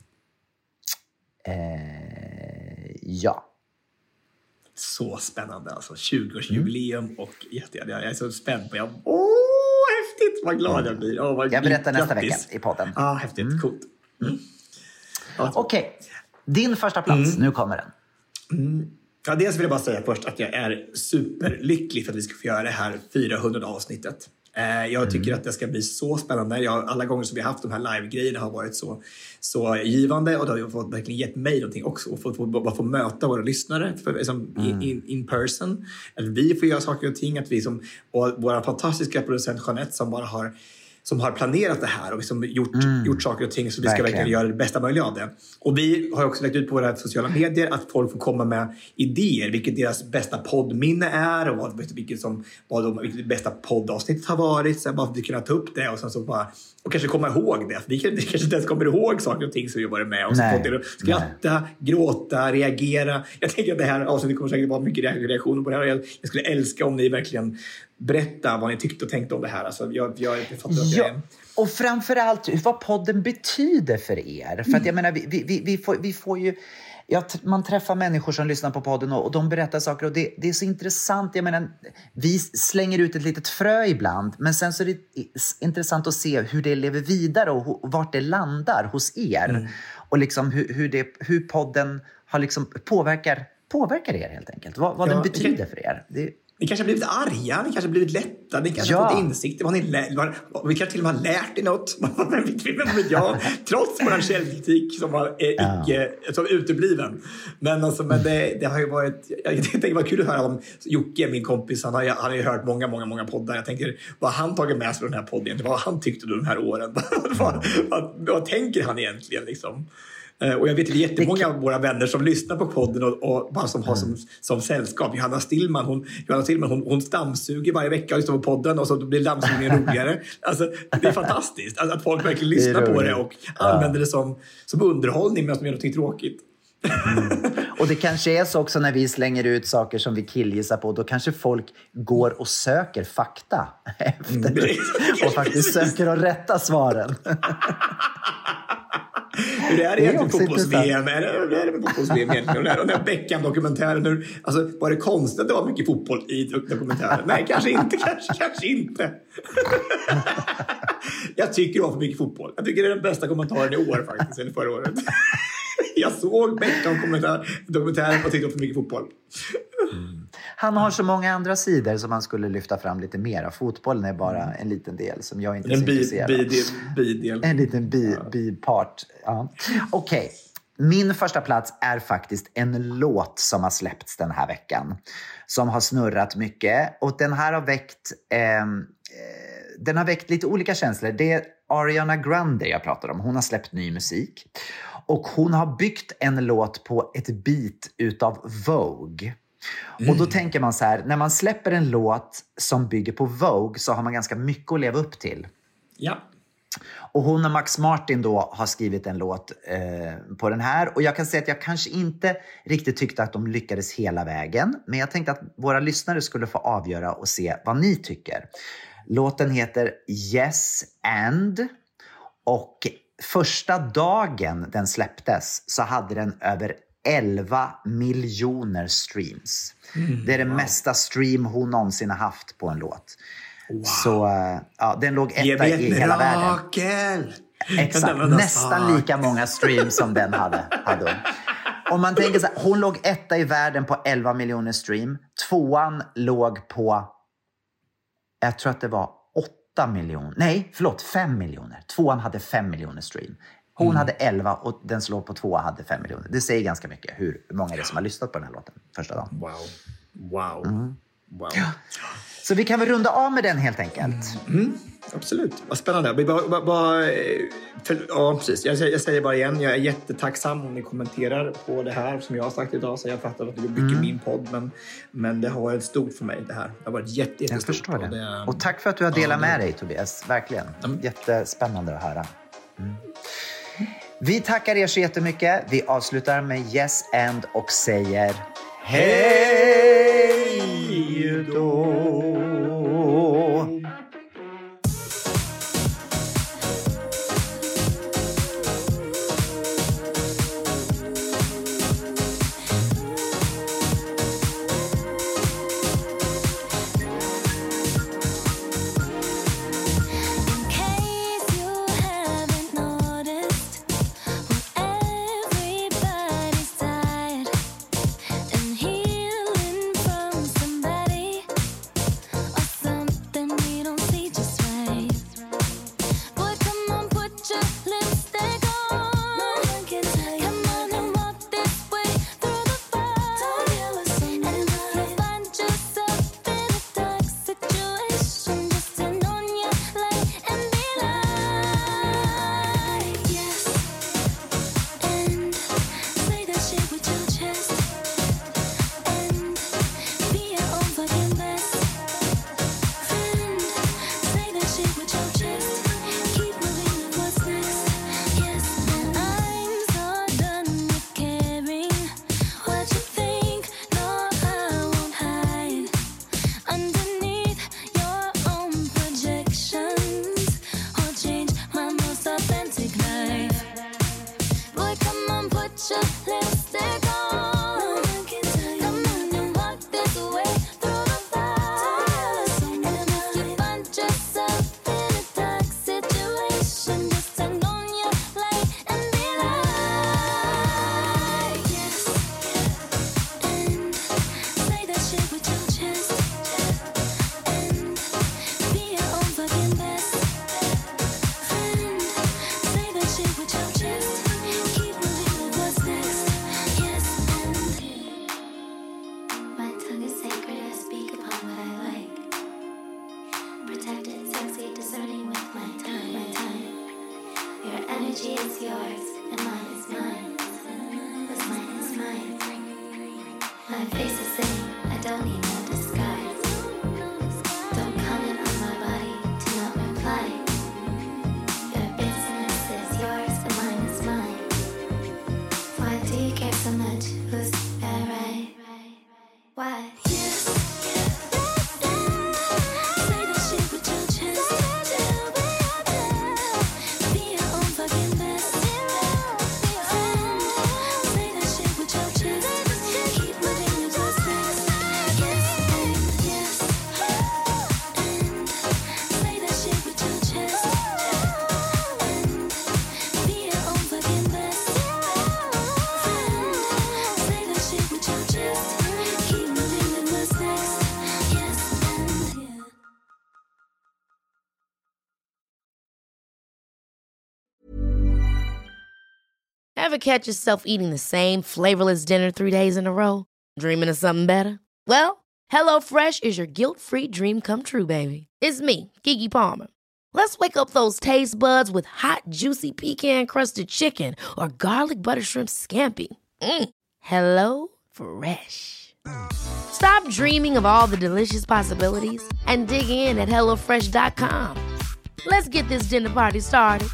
Eh, ja. Så spännande alltså. tjugo-årsjubileum mm. och jätte, jag är så spänd på. Jag, åh, häftigt. Vad glad jag blir. Åh, vad jag berättar nästa vecka i podden. Ja, ah, häftigt. Mm. Coolt. Mm. Okej. Okay. Din första plats. Mm. Nu kommer den. Mm. Ja, dels vill jag bara säga först att jag är superlycklig för att vi ska få göra det här fyrahundrade avsnittet. Jag tycker mm. att det ska bli så spännande. Jag, alla gånger som vi har haft de här live-grejerna har varit så, så givande. Och det har fått, verkligen gett mig någonting också. Och få, få, bara få möta våra lyssnare för, liksom, mm. in, in person. Att vi får göra saker och ting. Att vi som, och våra fantastiska producent Jeanette som bara har... som har planerat det här och liksom gjort, mm. gjort saker och ting så vi ska verkligen. verkligen göra det bästa möjliga av det. Och vi har också lagt ut på våra sociala medier att folk får komma med idéer, vilket deras bästa poddminne är och vad, vilket, som, vad de, vilket bästa poddavsnitt har varit. Så bara vi kunna ta upp det och sen så bara och kanske komma ihåg det. För vi, kan, vi kanske inte ens kommer ihåg saker och ting som vi har varit med och så får skratta, Nej. gråta, reagera. Jag tänker att det här avsnittet kommer säkert vara mycket reaktioner på det här. Jag, jag skulle älska om ni verkligen berätta vad ni tyckte och tänkte om det här. Alltså, jag, jag, jag fattar att ja, jag är... Och framförallt vad podden betyder för er. För att jag menar, vi, vi, vi, får, vi får ju... Ja, man träffar människor som lyssnar på podden och, och de berättar saker. Och det, det är så intressant. Jag menar, vi slänger ut ett litet frö ibland. Men sen så är det intressant att se hur det lever vidare och, och vart det landar hos er. Mm. Och liksom hur, hur, det, hur podden har liksom påverkar, påverkar er helt enkelt. Vad, vad ja, den betyder för er. Det Ni kanske har blivit arga, ni kanske har blivit lättade, ni kanske ja. har fått insikt. Vad ni lä- vad, vi kanske till och med har lärt er något. Men jag, trots vår källkritik som var eh, ja. icke, som utebliven. Men, alltså, men det, det har ju varit... Jag, jag tänkte, det var kul att höra om Jocke, min kompis. Han har, han har ju hört många, många, många poddar. Jag tänker, vad han tagit med sig från den här podden? Vad han tyckte de här åren? vad, vad, vad tänker han egentligen liksom? Och jag vet att det är jättemånga av våra vänner som lyssnar på podden och, och bara som har som, som sällskap. Johanna Stillman, hon, Johanna Stillman hon, hon stamsuger varje vecka och lyssnar på podden och så blir dammsugningen roligare. Alltså, det är fantastiskt att, att folk verkligen lyssnar på det och ja. använder det som, som underhållning medan de gör något tråkigt. Mm. Och det kanske är så också när vi slänger ut saker som vi killgissar på, då kanske folk går och söker fakta efter mm. och faktiskt söker att rätta svaren. Hur är det egentligen fotbolls-V M? Är det, är det med fotbolls-V M egentligen? Och den här Beckham-dokumentären nu, alltså var det konstigt att det var mycket fotboll i dokumentären? Nej, kanske inte, kanske, kanske inte. Jag tycker det var för mycket fotboll. Jag tycker det är den bästa kommentaren i år faktiskt, eller förra året. Jag såg Beckham-dokumentären och tyckte det var för mycket fotboll. Mm. Han har så många andra sidor som man skulle lyfta fram lite mer. Fotbollen är bara en liten del som jag inte är så intresserad av. Bidel. En liten bi, bipart. Ja. Okej, okay. Min första plats är faktiskt en låt som har släppts den här veckan. Som har snurrat mycket. Och den här har väckt, eh, den har väckt lite olika känslor. Det är Ariana Grande jag pratar om. Hon har släppt ny musik. Och hon har byggt en låt på ett beat utav Vogue. Mm. Och då tänker man så här, när man släpper en låt som bygger på Vogue så har man ganska mycket att leva upp till. Ja. Och hon och Max Martin då har skrivit en låt eh, på den här. Och jag kan säga att jag kanske inte riktigt tyckte att de lyckades hela vägen. Men jag tänkte att våra lyssnare skulle få avgöra och se vad ni tycker. Låten heter Yes and. Och första dagen den släpptes så hade den över elva miljoner streams. Mm, det är det wow. mesta stream hon någonsin har haft på en låt. Wow. Så ja, den låg etta i hela världen. Exakt, nästan lika många streams som den hade. hade. Om man tänker så här, hon låg etta i världen på elva miljoner stream. Tvåan låg på, jag tror att det var åtta miljoner. Nej, förlåt, fem miljoner. Tvåan hade fem miljoner stream. Hon mm. hade elva och den slår på tvåa hade fem miljoner. Det säger ganska mycket hur många är det som har lyssnat på den här låten första dagen. Wow. Wow. Mm. Wow. Så vi kan väl runda av med den helt enkelt. Mm. Mm. Absolut. Vad spännande. Bara, bara, bara, för, ja, precis. Jag, jag säger bara igen, jag är jättetacksam om ni kommenterar på det här som jag har sagt idag. Så jag fattar att det blir mycket mm. min podd. Men, men det har varit stort för mig det här. Det har varit jätte, jättestort. Jag förstår det. Och, det, och tack för att du har delat ja, med dig, Tobias. Verkligen. Mm. Jättespännande att höra. Mm. Vi tackar er så jättemycket. Vi avslutar med Yes and och säger hej då. My face is saying I don't need no disguise. Don't comment on my body, do not reply. Your business is yours and mine is mine. Why do you care so much? Who's that right? Why? Yes. Say that shit with your chest. Be your own fucking best friend. Say that shit with your chest. Keep moving your toes next. Yes and yes and say that shit with your chest. And be your own fucking best friend. Say that shit with your chest. Keep moving your toes next. Yes and yeah. Ever catch yourself eating the same flavorless dinner three days in a row? Dreaming of something better? Well, HelloFresh is your guilt-free dream come true, baby. It's me, Keke Palmer. Let's wake up those taste buds with hot, juicy pecan-crusted chicken or garlic butter shrimp scampi. Mm. Hello Fresh. Stop dreaming of all the delicious possibilities and dig in at hello fresh dot com. Let's get this dinner party started.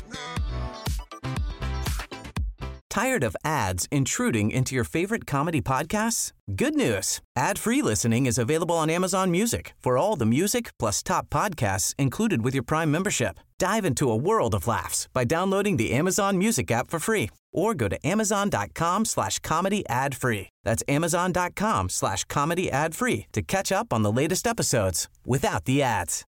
Tired of ads intruding into your favorite comedy podcasts? Good news. Ad-free listening is available on Amazon Music for all the music plus top podcasts included with your Prime membership. Dive into a world of laughs by downloading the Amazon Music app for free or go to amazon.com slash comedy ad free. That's amazon.com slash comedy ad free to catch up on the latest episodes without the ads.